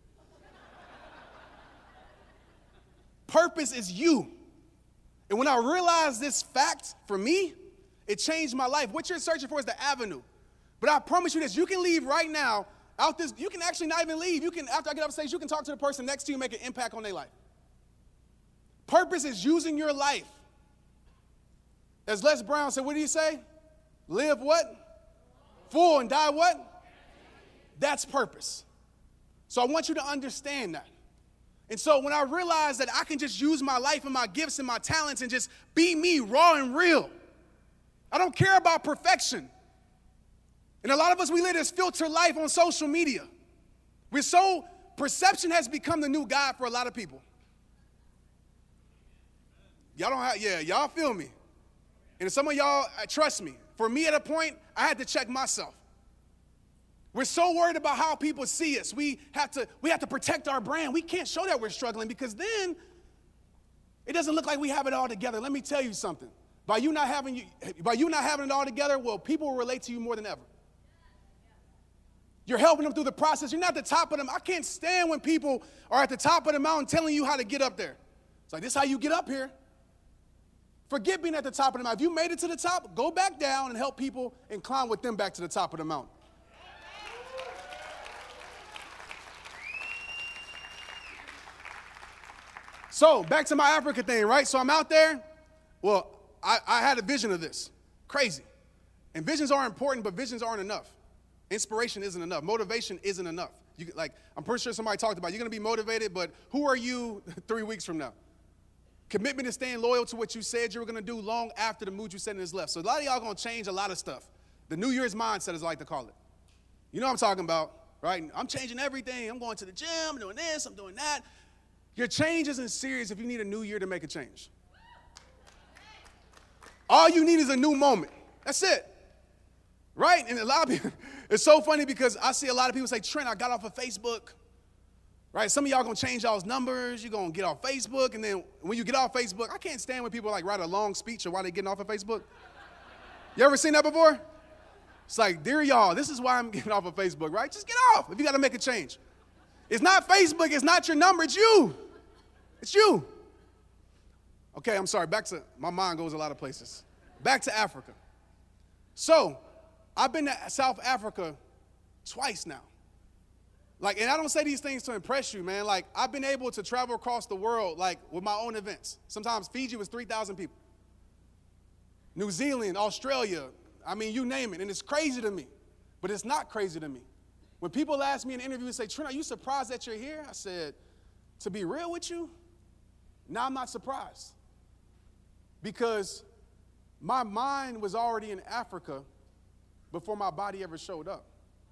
Purpose is you. And when I realized this fact for me, it changed my life. What you're searching for is the avenue. But I promise you this, you can leave right now out this, you can actually not even leave. You can, after I get off stage, you can talk to the person next to you and make an impact on their life. Purpose is using your life. As Les Brown said, what did he say? Live what? Full and die what? That's purpose. So I want you to understand that. And so when I realized that I can just use my life and my gifts and my talents and just be me, raw and real. I don't care about perfection. And a lot of us, we live this filtered life on social media. Perception has become the new God for a lot of people. Y'all feel me. And some of y'all, trust me, for me at a point, I had to check myself. We're so worried about how people see us. We have to protect our brand. We can't show that we're struggling because then it doesn't look like we have it all together. Let me tell you something. By you not having it all together, well, people will relate to you more than ever. You're helping them through the process. You're not at the top of them. I can't stand when people are at the top of the mountain telling you how to get up there. It's like, this is how you get up here. Forget being at the top of the mountain. If you made it to the top, go back down and help people and climb with them back to the top of the mountain. So back to my Africa thing, right? So I'm out there. Well, I had a vision of this. Crazy. And visions are important, but visions aren't enough. Inspiration isn't enough. Motivation isn't enough. I'm pretty sure somebody talked about it. You're going to be motivated, but who are you 3 weeks from now? Commitment to staying loyal to what you said you were going to do long after the mood you set in is left. So a lot of y'all going to change a lot of stuff. The New Year's mindset, as I like to call it. You know what I'm talking about, right? I'm changing everything. I'm going to the gym, I'm doing this, I'm doing that. Your change isn't serious if you need a new year to make a change. All you need is a new moment. That's it. Right? And a lot of people, it's so funny because I see a lot of people say, Trent, I got off of Facebook. Right? Some of y'all going to change y'all's numbers. You're going to get off Facebook. And then when you get off Facebook, I can't stand when people like write a long speech of why they're getting off of Facebook. You ever seen that before? It's like, dear y'all, this is why I'm getting off of Facebook, right? Just get off if you got to make a change. It's not Facebook. It's not your number. It's you. It's you. Okay, I'm sorry. My mind goes a lot of places. Back to Africa. So, I've been to South Africa twice now. Like, and I don't say these things to impress you, man. Like, I've been able to travel across the world, like, with my own events. Sometimes Fiji was 3,000 people. New Zealand, Australia, I mean, you name it. And it's crazy to me. But it's not crazy to me. When people ask me in an interview and say, Trent, are you surprised that you're here? I said, to be real with you, now I'm not surprised. Because my mind was already in Africa before my body ever showed up.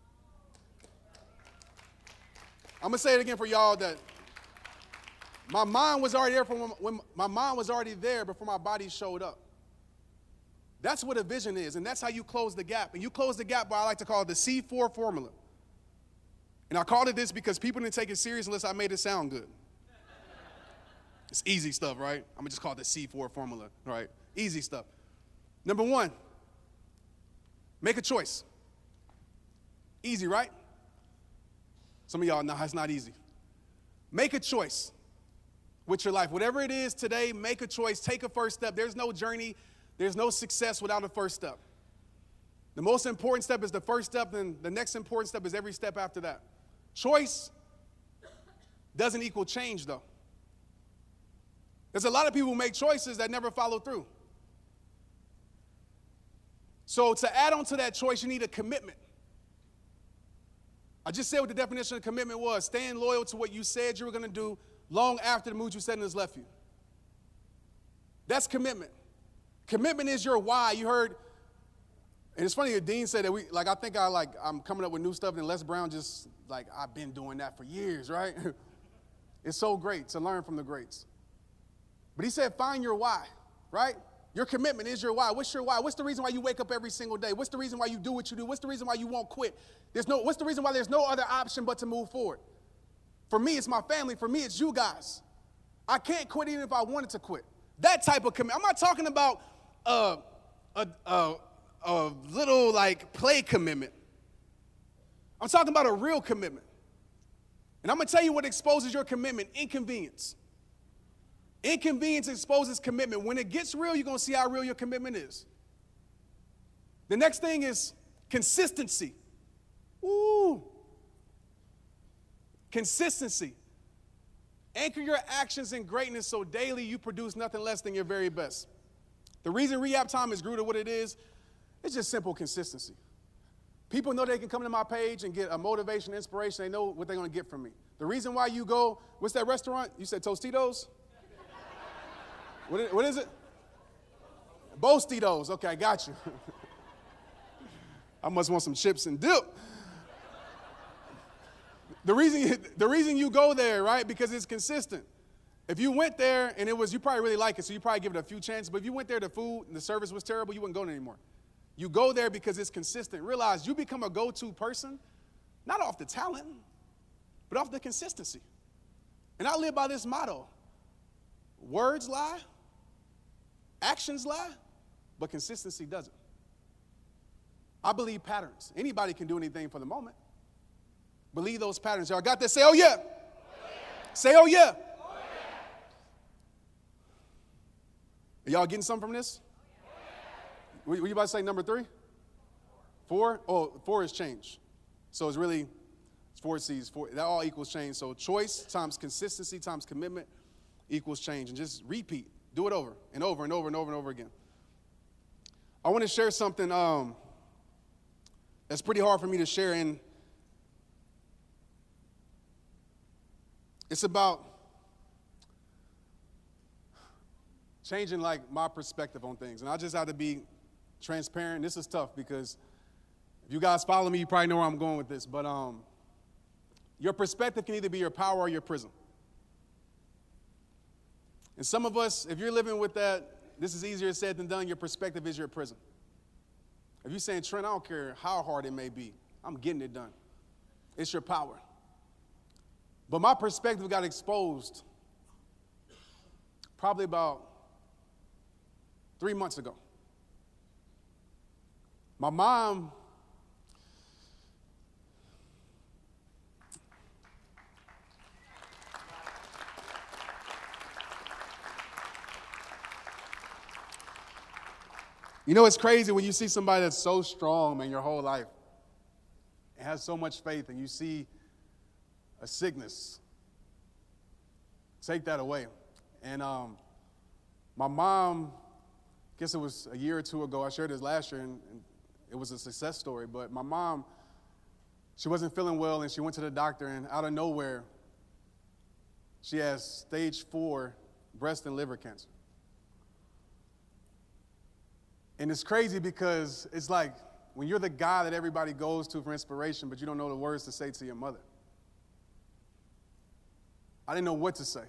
I'm going to say it again for y'all that my mind was already there when my mind was already there before my body showed up. That's what a vision is, and that's how you close the gap. And you close the gap by, I like to call it the C4 formula. And I called it this because people didn't take it serious unless I made it sound good. It's easy stuff, right? I'm going to just call it the C4 formula, right? Easy stuff. Number one, make a choice. Easy, right? Some of y'all know it's not easy. Make a choice with your life. Whatever it is today, make a choice. Take a first step. There's no journey. There's no success without a first step. The most important step is the first step, and the next important step is every step after that. Choice doesn't equal change, though. There's a lot of people who make choices that never follow through. So to add on to that choice, you need a commitment. I just said what the definition of commitment was, staying loyal to what you said you were going to do long after the mood you set in has left you. That's commitment. Commitment is your why. You heard, and it's funny that Dean said that I'm coming up with new stuff, and Les Brown just, I've been doing that for years, right? It's so great to learn from the greats. But he said, find your why, right? Your commitment is your why. What's your why? What's the reason why you wake up every single day? What's the reason why you do what you do? What's the reason why you won't quit? What's the reason why there's no other option but to move forward? For me, it's my family. For me, it's you guys. I can't quit even if I wanted to quit. That type of commitment. I'm not talking about a little play commitment. I'm talking about a real commitment. And I'm going to tell you what exposes your commitment: inconvenience. Inconvenience exposes commitment. When it gets real, you're going to see how real your commitment is. The next thing is consistency. Ooh. Consistency. Anchor your actions in greatness so daily you produce nothing less than your very best. The reason Rehab Time has grew to what it is, it's just simple consistency. People know they can come to my page and get a motivation, inspiration. They know what they're going to get from me. The reason why you go, what's that restaurant? You said Tostitos? What is it? Bostitos. Okay, I got you. I must want some chips and dip. The reason you go there, right, because it's consistent. If you went there and you probably really like it, so you probably give it a few chances. But if you went there, the food and the service was terrible, you wouldn't go there anymore. You go there because it's consistent. Realize you become a go-to person, not off the talent, but off the consistency. And I live by this motto: words lie, actions lie, but consistency doesn't. I believe patterns. Anybody can do anything for the moment. Believe those patterns. Y'all got that? Say, oh yeah. Say, oh yeah. Are y'all getting something from this? Were you about to say number 3? 4? Oh, 4 is change. So it's 4 C's. That all equals change. So choice times consistency times commitment equals change. And just repeat. Do it over and over and over and over and over again. I want to share something that's pretty hard for me to share. And it's about changing like my perspective on things. And I just have to be transparent. This is tough because if you guys follow me, you probably know where I'm going with this. But your perspective can either be your power or your prison. And some of us, if you're living with that, this is easier said than done, your perspective is your prison. If you're saying, Trent, I don't care how hard it may be, I'm getting it done. It's your power. But my perspective got exposed probably about 3 months ago. My mom You know, it's crazy when you see somebody that's so strong, man, your whole life, and has so much faith, and you see a sickness, take that away. And my mom, I guess it was a year or two ago, I shared this last year, and it was a success story, but my mom, she wasn't feeling well, and she went to the doctor, and out of nowhere, she has stage 4 breast and liver cancer. And it's crazy because it's like when you're the guy that everybody goes to for inspiration, but you don't know the words to say to your mother. I didn't know what to say.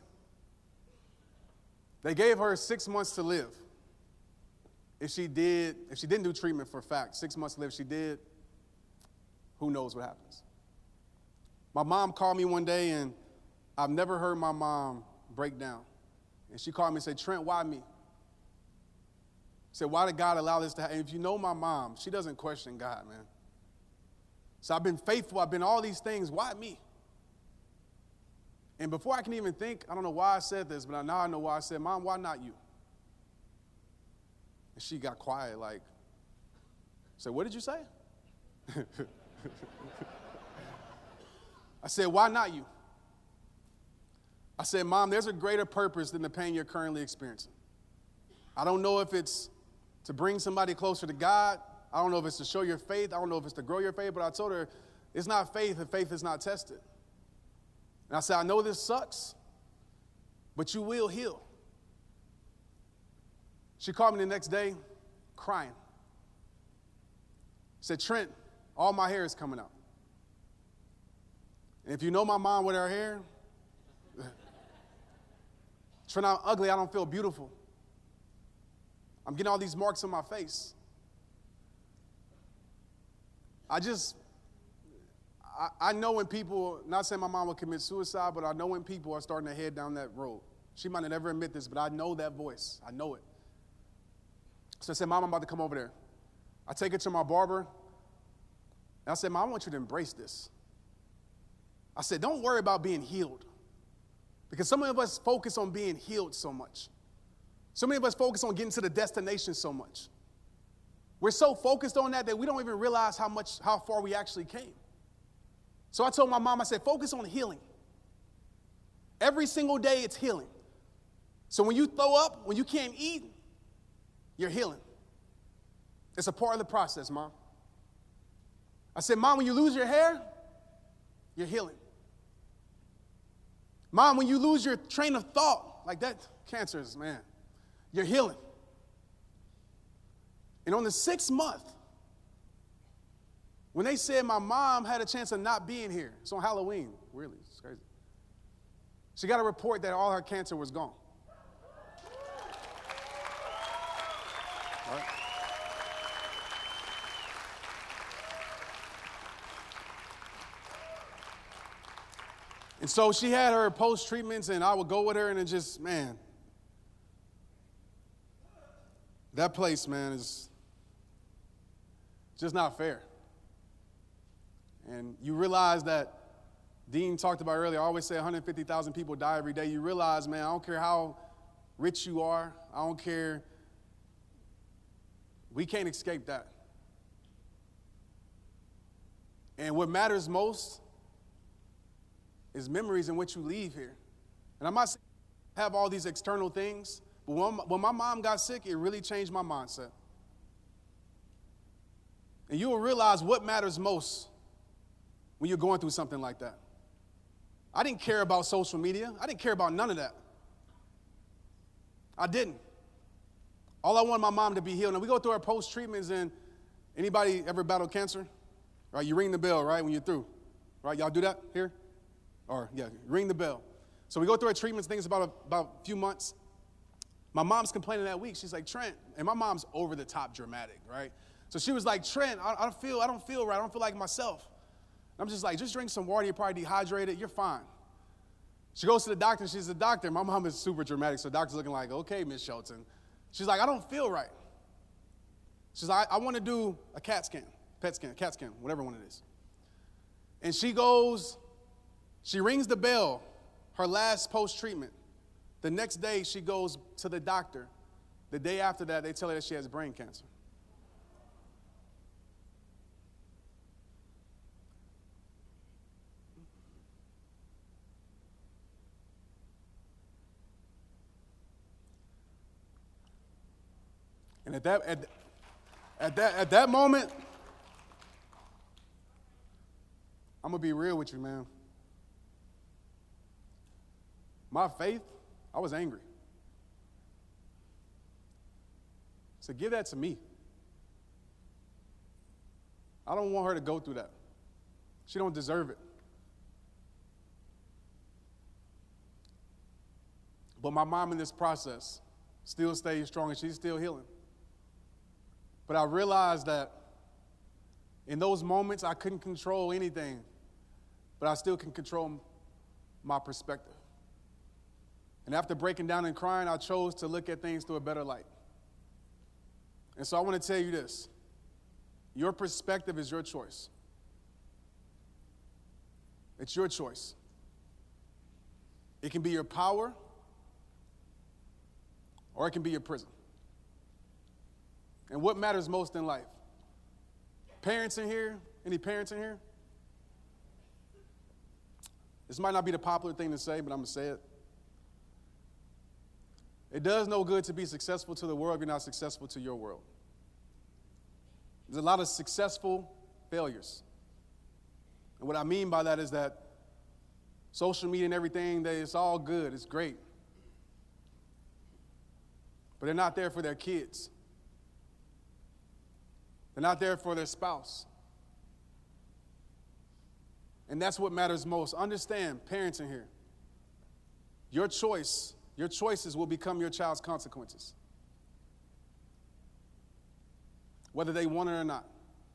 They gave her 6 months to live. If she didn't do treatment for a fact, 6 months to live, she did, who knows what happens. My mom called me one day, and I've never heard my mom break down. And she called me and said, Trent, why me? Said, why did God allow this to happen? And if you know my mom, she doesn't question God, man. So I've been faithful. I've been all these things. Why me? And before I can even think, I don't know why I said this, but now I know why I said, Mom, why not you? And she got quiet, like, said, what did you say? I said, why not you? I said, Mom, there's a greater purpose than the pain you're currently experiencing. I don't know if it's to bring somebody closer to God. I don't know if it's to show your faith. I don't know if it's to grow your faith. But I told her, it's not faith if faith is not tested. And I said, I know this sucks, but you will heal. She called me the next day crying. Said, Trent, all my hair is coming out. And if you know my mom with her hair, Trent, I'm ugly. I don't feel beautiful. I'm getting all these marks on my face. I know when people, not saying my mom would commit suicide, but I know when people are starting to head down that road. She might never admit this, but I know that voice. I know it. So I said, Mom, I'm about to come over there. I take her to my barber. And I said, Mom, I want you to embrace this. I said, don't worry about being healed. Because some of us focus on being healed so much. So many of us focus on getting to the destination so much. We're so focused on that we don't even realize how far we actually came. So I told my mom, I said, focus on healing. Every single day it's healing. So when you throw up, when you can't eat, you're healing. It's a part of the process, Mom. I said, Mom, when you lose your hair, you're healing. Mom, when you lose your train of thought, like that, cancer is, man, you're healing. And on the 6th month, when they said my mom had a chance of not being here, it's on Halloween, really, it's crazy. She got a report that all her cancer was gone. Right? And so she had her post-treatments, and I would go with her, and it just, man, that place, man, is just not fair. And you realize that Dean talked about earlier, I always say 150,000 people die every day. You realize, man, I don't care how rich you are. I don't care. We can't escape that. And what matters most is memories in which you leave here. And I'm not saying I have all these external things, but when my mom got sick, it really changed my mindset. And you will realize what matters most when you're going through something like that. I didn't care about social media. I didn't care about none of that. I didn't. All I wanted my mom to be healed. And we go through our post-treatments, and anybody ever battled cancer? Right, you ring the bell, right, when you're through. Right, y'all do that here? Or, yeah, ring the bell. So we go through our treatments, things about a few months. My mom's complaining that week. She's like, Trent, and my mom's over the top dramatic, right? So she was like, Trent, I don't feel right. I don't feel like myself. I'm just like, just drink some water. You're probably dehydrated. You're fine. She goes to the doctor. She's the doctor. My mom is super dramatic. So the doctor's looking like, okay, Miss Shelton. She's like, I don't feel right. She's like, I want to do a CAT scan, PET scan, CAT scan, whatever one it is. And she goes, she rings the bell, her last post-treatment. The next day, she goes to the doctor. The day after that, they tell her that she has brain cancer. And at that moment, I'm going to be real with you, man. My faith, I was angry. So give that to me. I don't want her to go through that. She don't deserve it. But my mom in this process still stays strong, and she's still healing. But I realized that in those moments, I couldn't control anything, but I still can control my perspective. And after breaking down and crying, I chose to look at things through a better light. And so I want to tell you this. Your perspective is your choice. It's your choice. It can be your power, or it can be your prison. And what matters most in life? Parents in here? Any parents in here? This might not be the popular thing to say, but I'm going to say it. It does no good to be successful to the world if you're not successful to your world. There's a lot of successful failures. And what I mean by that is that social media and everything, it's all good, it's great. But they're not there for their kids. They're not there for their spouse. And that's what matters most. Understand, parents in here, your choices will become your child's consequences, whether they want it or not.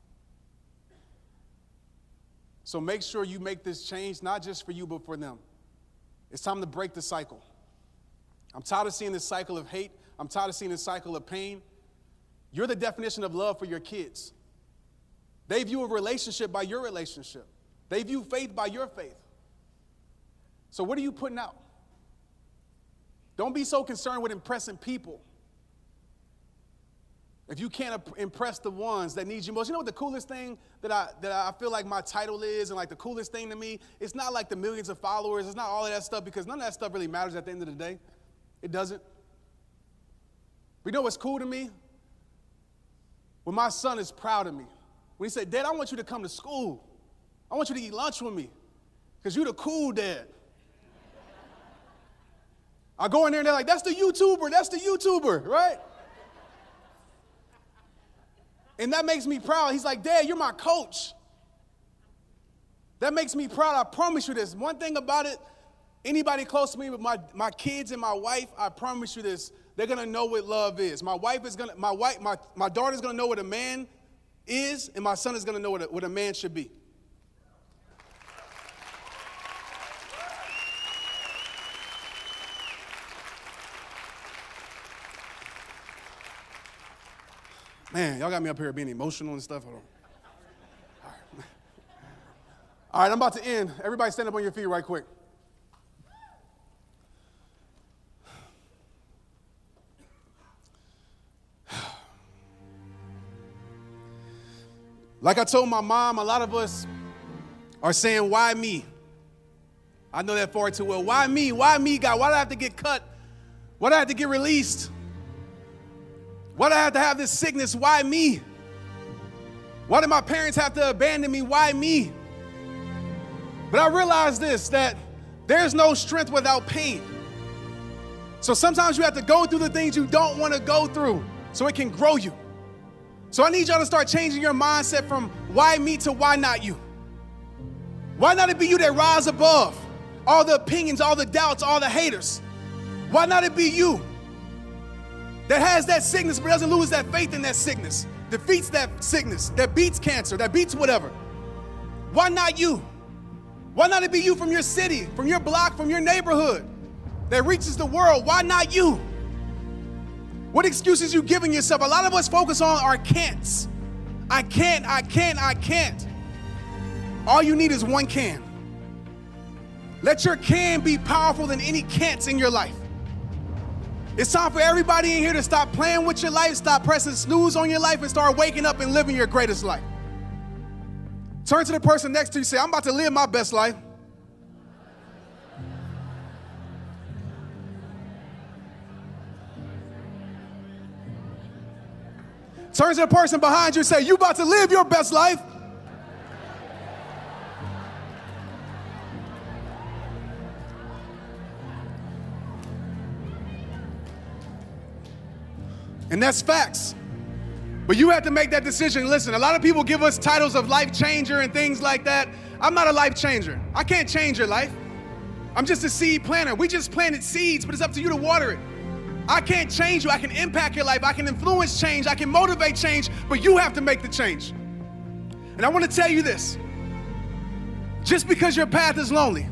So make sure you make this change, not just for you, but for them. It's time to break the cycle. I'm tired of seeing this cycle of hate. I'm tired of seeing this cycle of pain. You're the definition of love for your kids. They view a relationship by your relationship. They view faith by your faith. So what are you putting out? Don't be so concerned with impressing people if you can't impress the ones that need you most. You know what the coolest thing that I feel like my title is, and like the coolest thing to me? It's not like the millions of followers. It's not all of that stuff, because none of that stuff really matters at the end of the day. It doesn't. But you know what's cool to me? When my son is proud of me. When he said, Dad, I want you to come to school. I want you to eat lunch with me because you're the cool dad. I go in there and they're like, that's the YouTuber, right? And that makes me proud. He's like, Dad, you're my coach. That makes me proud. I promise you this. One thing about it, anybody close to me, but my kids and my wife, I promise you this, they're gonna know what love is. My daughter's gonna know what a man is, and my son is gonna know what a man should be. Man, y'all got me up here being emotional and stuff. Hold on. All right, I'm about to end. Everybody stand up on your feet right quick. Like I told my mom, a lot of us are saying, why me? I know that far too well. Why me? Why me, God? Why do I have to get cut? Why do I have to get released? Why do I have to have this sickness? Why me? Why did my parents have to abandon me? Why me? But I realized this, that there's no strength without pain. So sometimes you have to go through the things you don't want to go through so it can grow you. So I need y'all to start changing your mindset from why me to why not you. Why not it be you that rise above all the opinions, all the doubts, all the haters? Why not it be you that has that sickness but doesn't lose that faith in that sickness, defeats that sickness, that beats cancer, that beats whatever? Why not you? Why not it be you from your city, from your block, from your neighborhood that reaches the world? Why not you? What excuses you giving yourself? A lot of us focus on our can'ts. I can't. All you need is one can. Let your can be powerful than any can'ts in your life. It's time for everybody in here to stop playing with your life, stop pressing snooze on your life, and start waking up and living your greatest life. Turn to the person next to you and say, I'm about to live my best life. Turn to the person behind you and say, you about to live your best life. And that's facts. But you have to make that decision. Listen, a lot of people give us titles of life changer and things like that. I'm not a life changer. I can't change your life. I'm just a seed planter. We just planted seeds, but it's up to you to water it. I can't change you. I can impact your life. I can influence change. I can motivate change, but you have to make the change. And I want to tell you this. Just because your path is lonely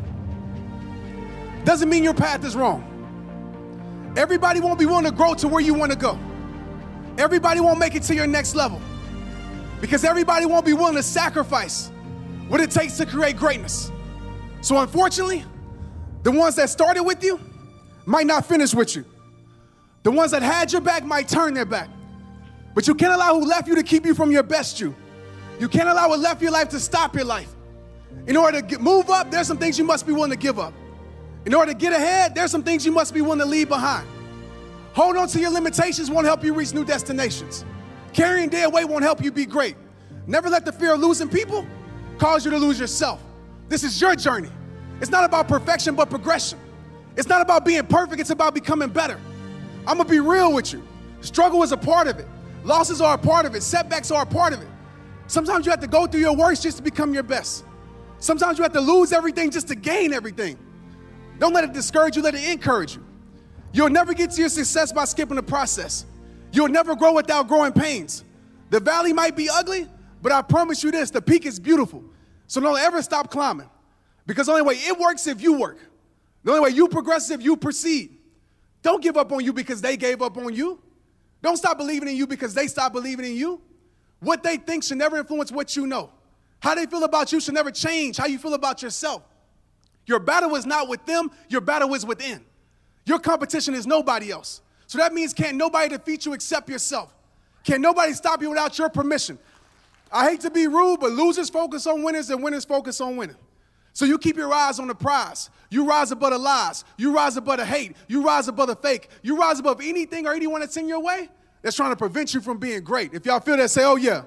doesn't mean your path is wrong. Everybody won't be willing to grow to where you want to go. Everybody won't make it to your next level because everybody won't be willing to sacrifice what it takes to create greatness. So unfortunately, the ones that started with you might not finish with you. The ones that had your back might turn their back. But you can't allow who left you to keep you from your best you. You can't allow what left your life to stop your life. In order to move up, there's some things you must be willing to give up. In order to get ahead, there's some things you must be willing to leave behind. Hold on to your limitations won't help you reach new destinations. Carrying dead weight won't help you be great. Never let the fear of losing people cause you to lose yourself. This is your journey. It's not about perfection, but progression. It's not about being perfect, it's about becoming better. I'm gonna be real with you. Struggle is a part of it. Losses are a part of it. Setbacks are a part of it. Sometimes you have to go through your worst just to become your best. Sometimes you have to lose everything just to gain everything. Don't let it discourage you, let it encourage you. You'll never get to your success by skipping the process. You'll never grow without growing pains. The valley might be ugly, but I promise you this, the peak is beautiful. So don't ever stop climbing because the only way it works if you work. The only way you progress is if you proceed. Don't give up on you because they gave up on you. Don't stop believing in you because they stopped believing in you. What they think should never influence what you know. How they feel about you should never change how you feel about yourself. Your battle is not with them, your battle is within. Your competition is nobody else. So that means can't nobody defeat you except yourself. Can't nobody stop you without your permission. I hate to be rude, but losers focus on winners and winners focus on winning. So you keep your eyes on the prize. You rise above the lies. You rise above the hate. You rise above the fake. You rise above anything or anyone that's in your way that's trying to prevent you from being great. If y'all feel that, say, oh, yeah.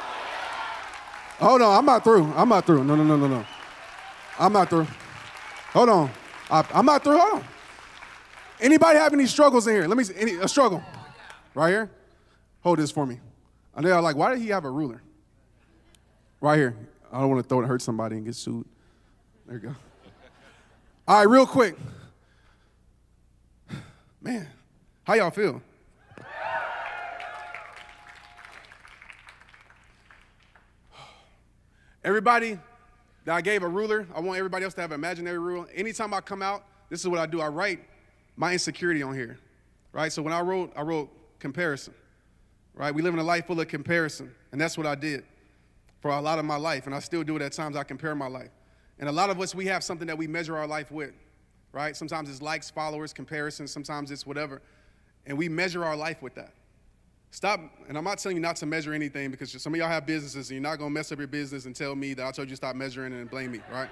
Hold on, I'm not through. I'm not through. No. I'm not through. Hold on. I'm not through. Hold on. Anybody have any struggles in here? Let me see. A struggle? Right here? Hold this for me. And they're like, why did he have a ruler? Right here. I don't want to throw it and hurt somebody and get sued. There you go. All right, real quick. Man, how y'all feel? Everybody that I gave a ruler, I want everybody else to have an imaginary ruler. Anytime I come out, this is what I do. I write my insecurity on here, right? So when I wrote comparison, right? We live in a life full of comparison, and that's what I did for a lot of my life, and I still do it at times. I compare my life. And a lot of us, we have something that we measure our life with, right? Sometimes it's likes, followers, comparisons, sometimes it's whatever, and we measure our life with that. Stop, and I'm not telling you not to measure anything, because some of y'all have businesses and you're not going to mess up your business and tell me that I told you to stop measuring and blame me, right?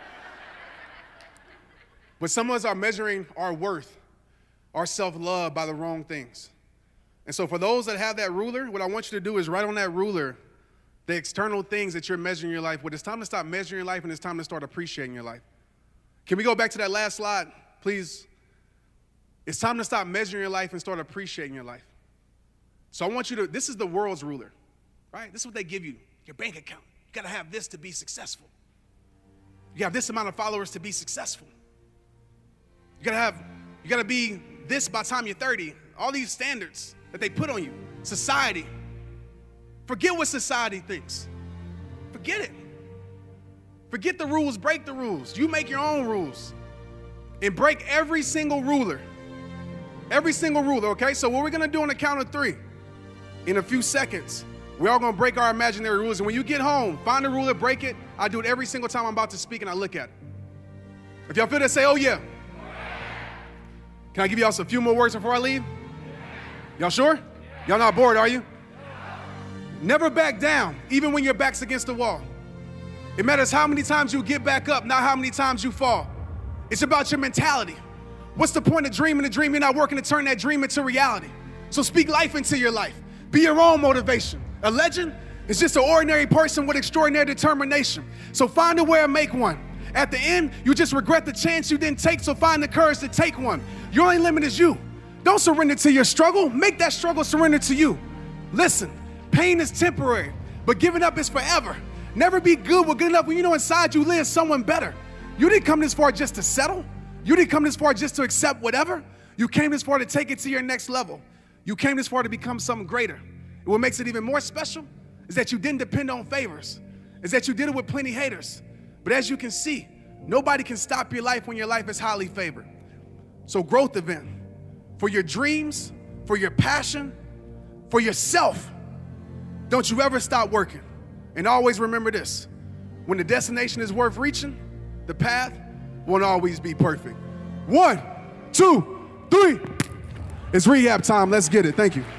But some of us are measuring our worth, our self-love by the wrong things. And so for those that have that ruler, what I want you to do is write on that ruler the external things that you're measuring your life with. It's time to stop measuring your life, and it's time to start appreciating your life. Can we go back to that last slide, please? It's time to stop measuring your life and start appreciating your life. So I want you to, this is the world's ruler, right? This is what they give you, your bank account. You got to have this to be successful. You have this amount of followers to be successful. You got to be this by the time you're 30. All these standards that they put on you. Society. Forget what society thinks. Forget it. Forget the rules, break the rules. You make your own rules. And break every single ruler. Every single ruler, okay? So what we're going to do on the count of 3, in a few seconds, we're all going to break our imaginary rules. And when you get home, find a ruler, break it. I do it every single time I'm about to speak, and I look at it. If y'all feel that, say, oh yeah. Can I give y'all a few more words before I leave? Y'all sure? Y'all not bored, are you? Never back down, even when your back's against the wall. It matters how many times you get back up, not how many times you fall. It's about your mentality. What's the point of dreaming a dream? You're not working to turn that dream into reality. So speak life into your life. Be your own motivation. A legend is just an ordinary person with extraordinary determination. So find a way to make one. At the end, you just regret the chance you didn't take, so find the courage to take one. Your only limit is you. Don't surrender to your struggle. Make that struggle surrender to you. Listen, pain is temporary, but giving up is forever. Never be good with good enough when you know inside you lives someone better. You didn't come this far just to settle. You didn't come this far just to accept whatever. You came this far to take it to your next level. You came this far to become something greater. And what makes it even more special is that you didn't depend on favors, is that you did it with plenty haters. But as you can see, nobody can stop your life when your life is highly favored. So growth event for your dreams, for your passion, for yourself. Don't you ever stop working. And always remember this, when the destination is worth reaching, the path won't always be perfect. 1, 2, 3. It's rehab time. Let's get it. Thank you.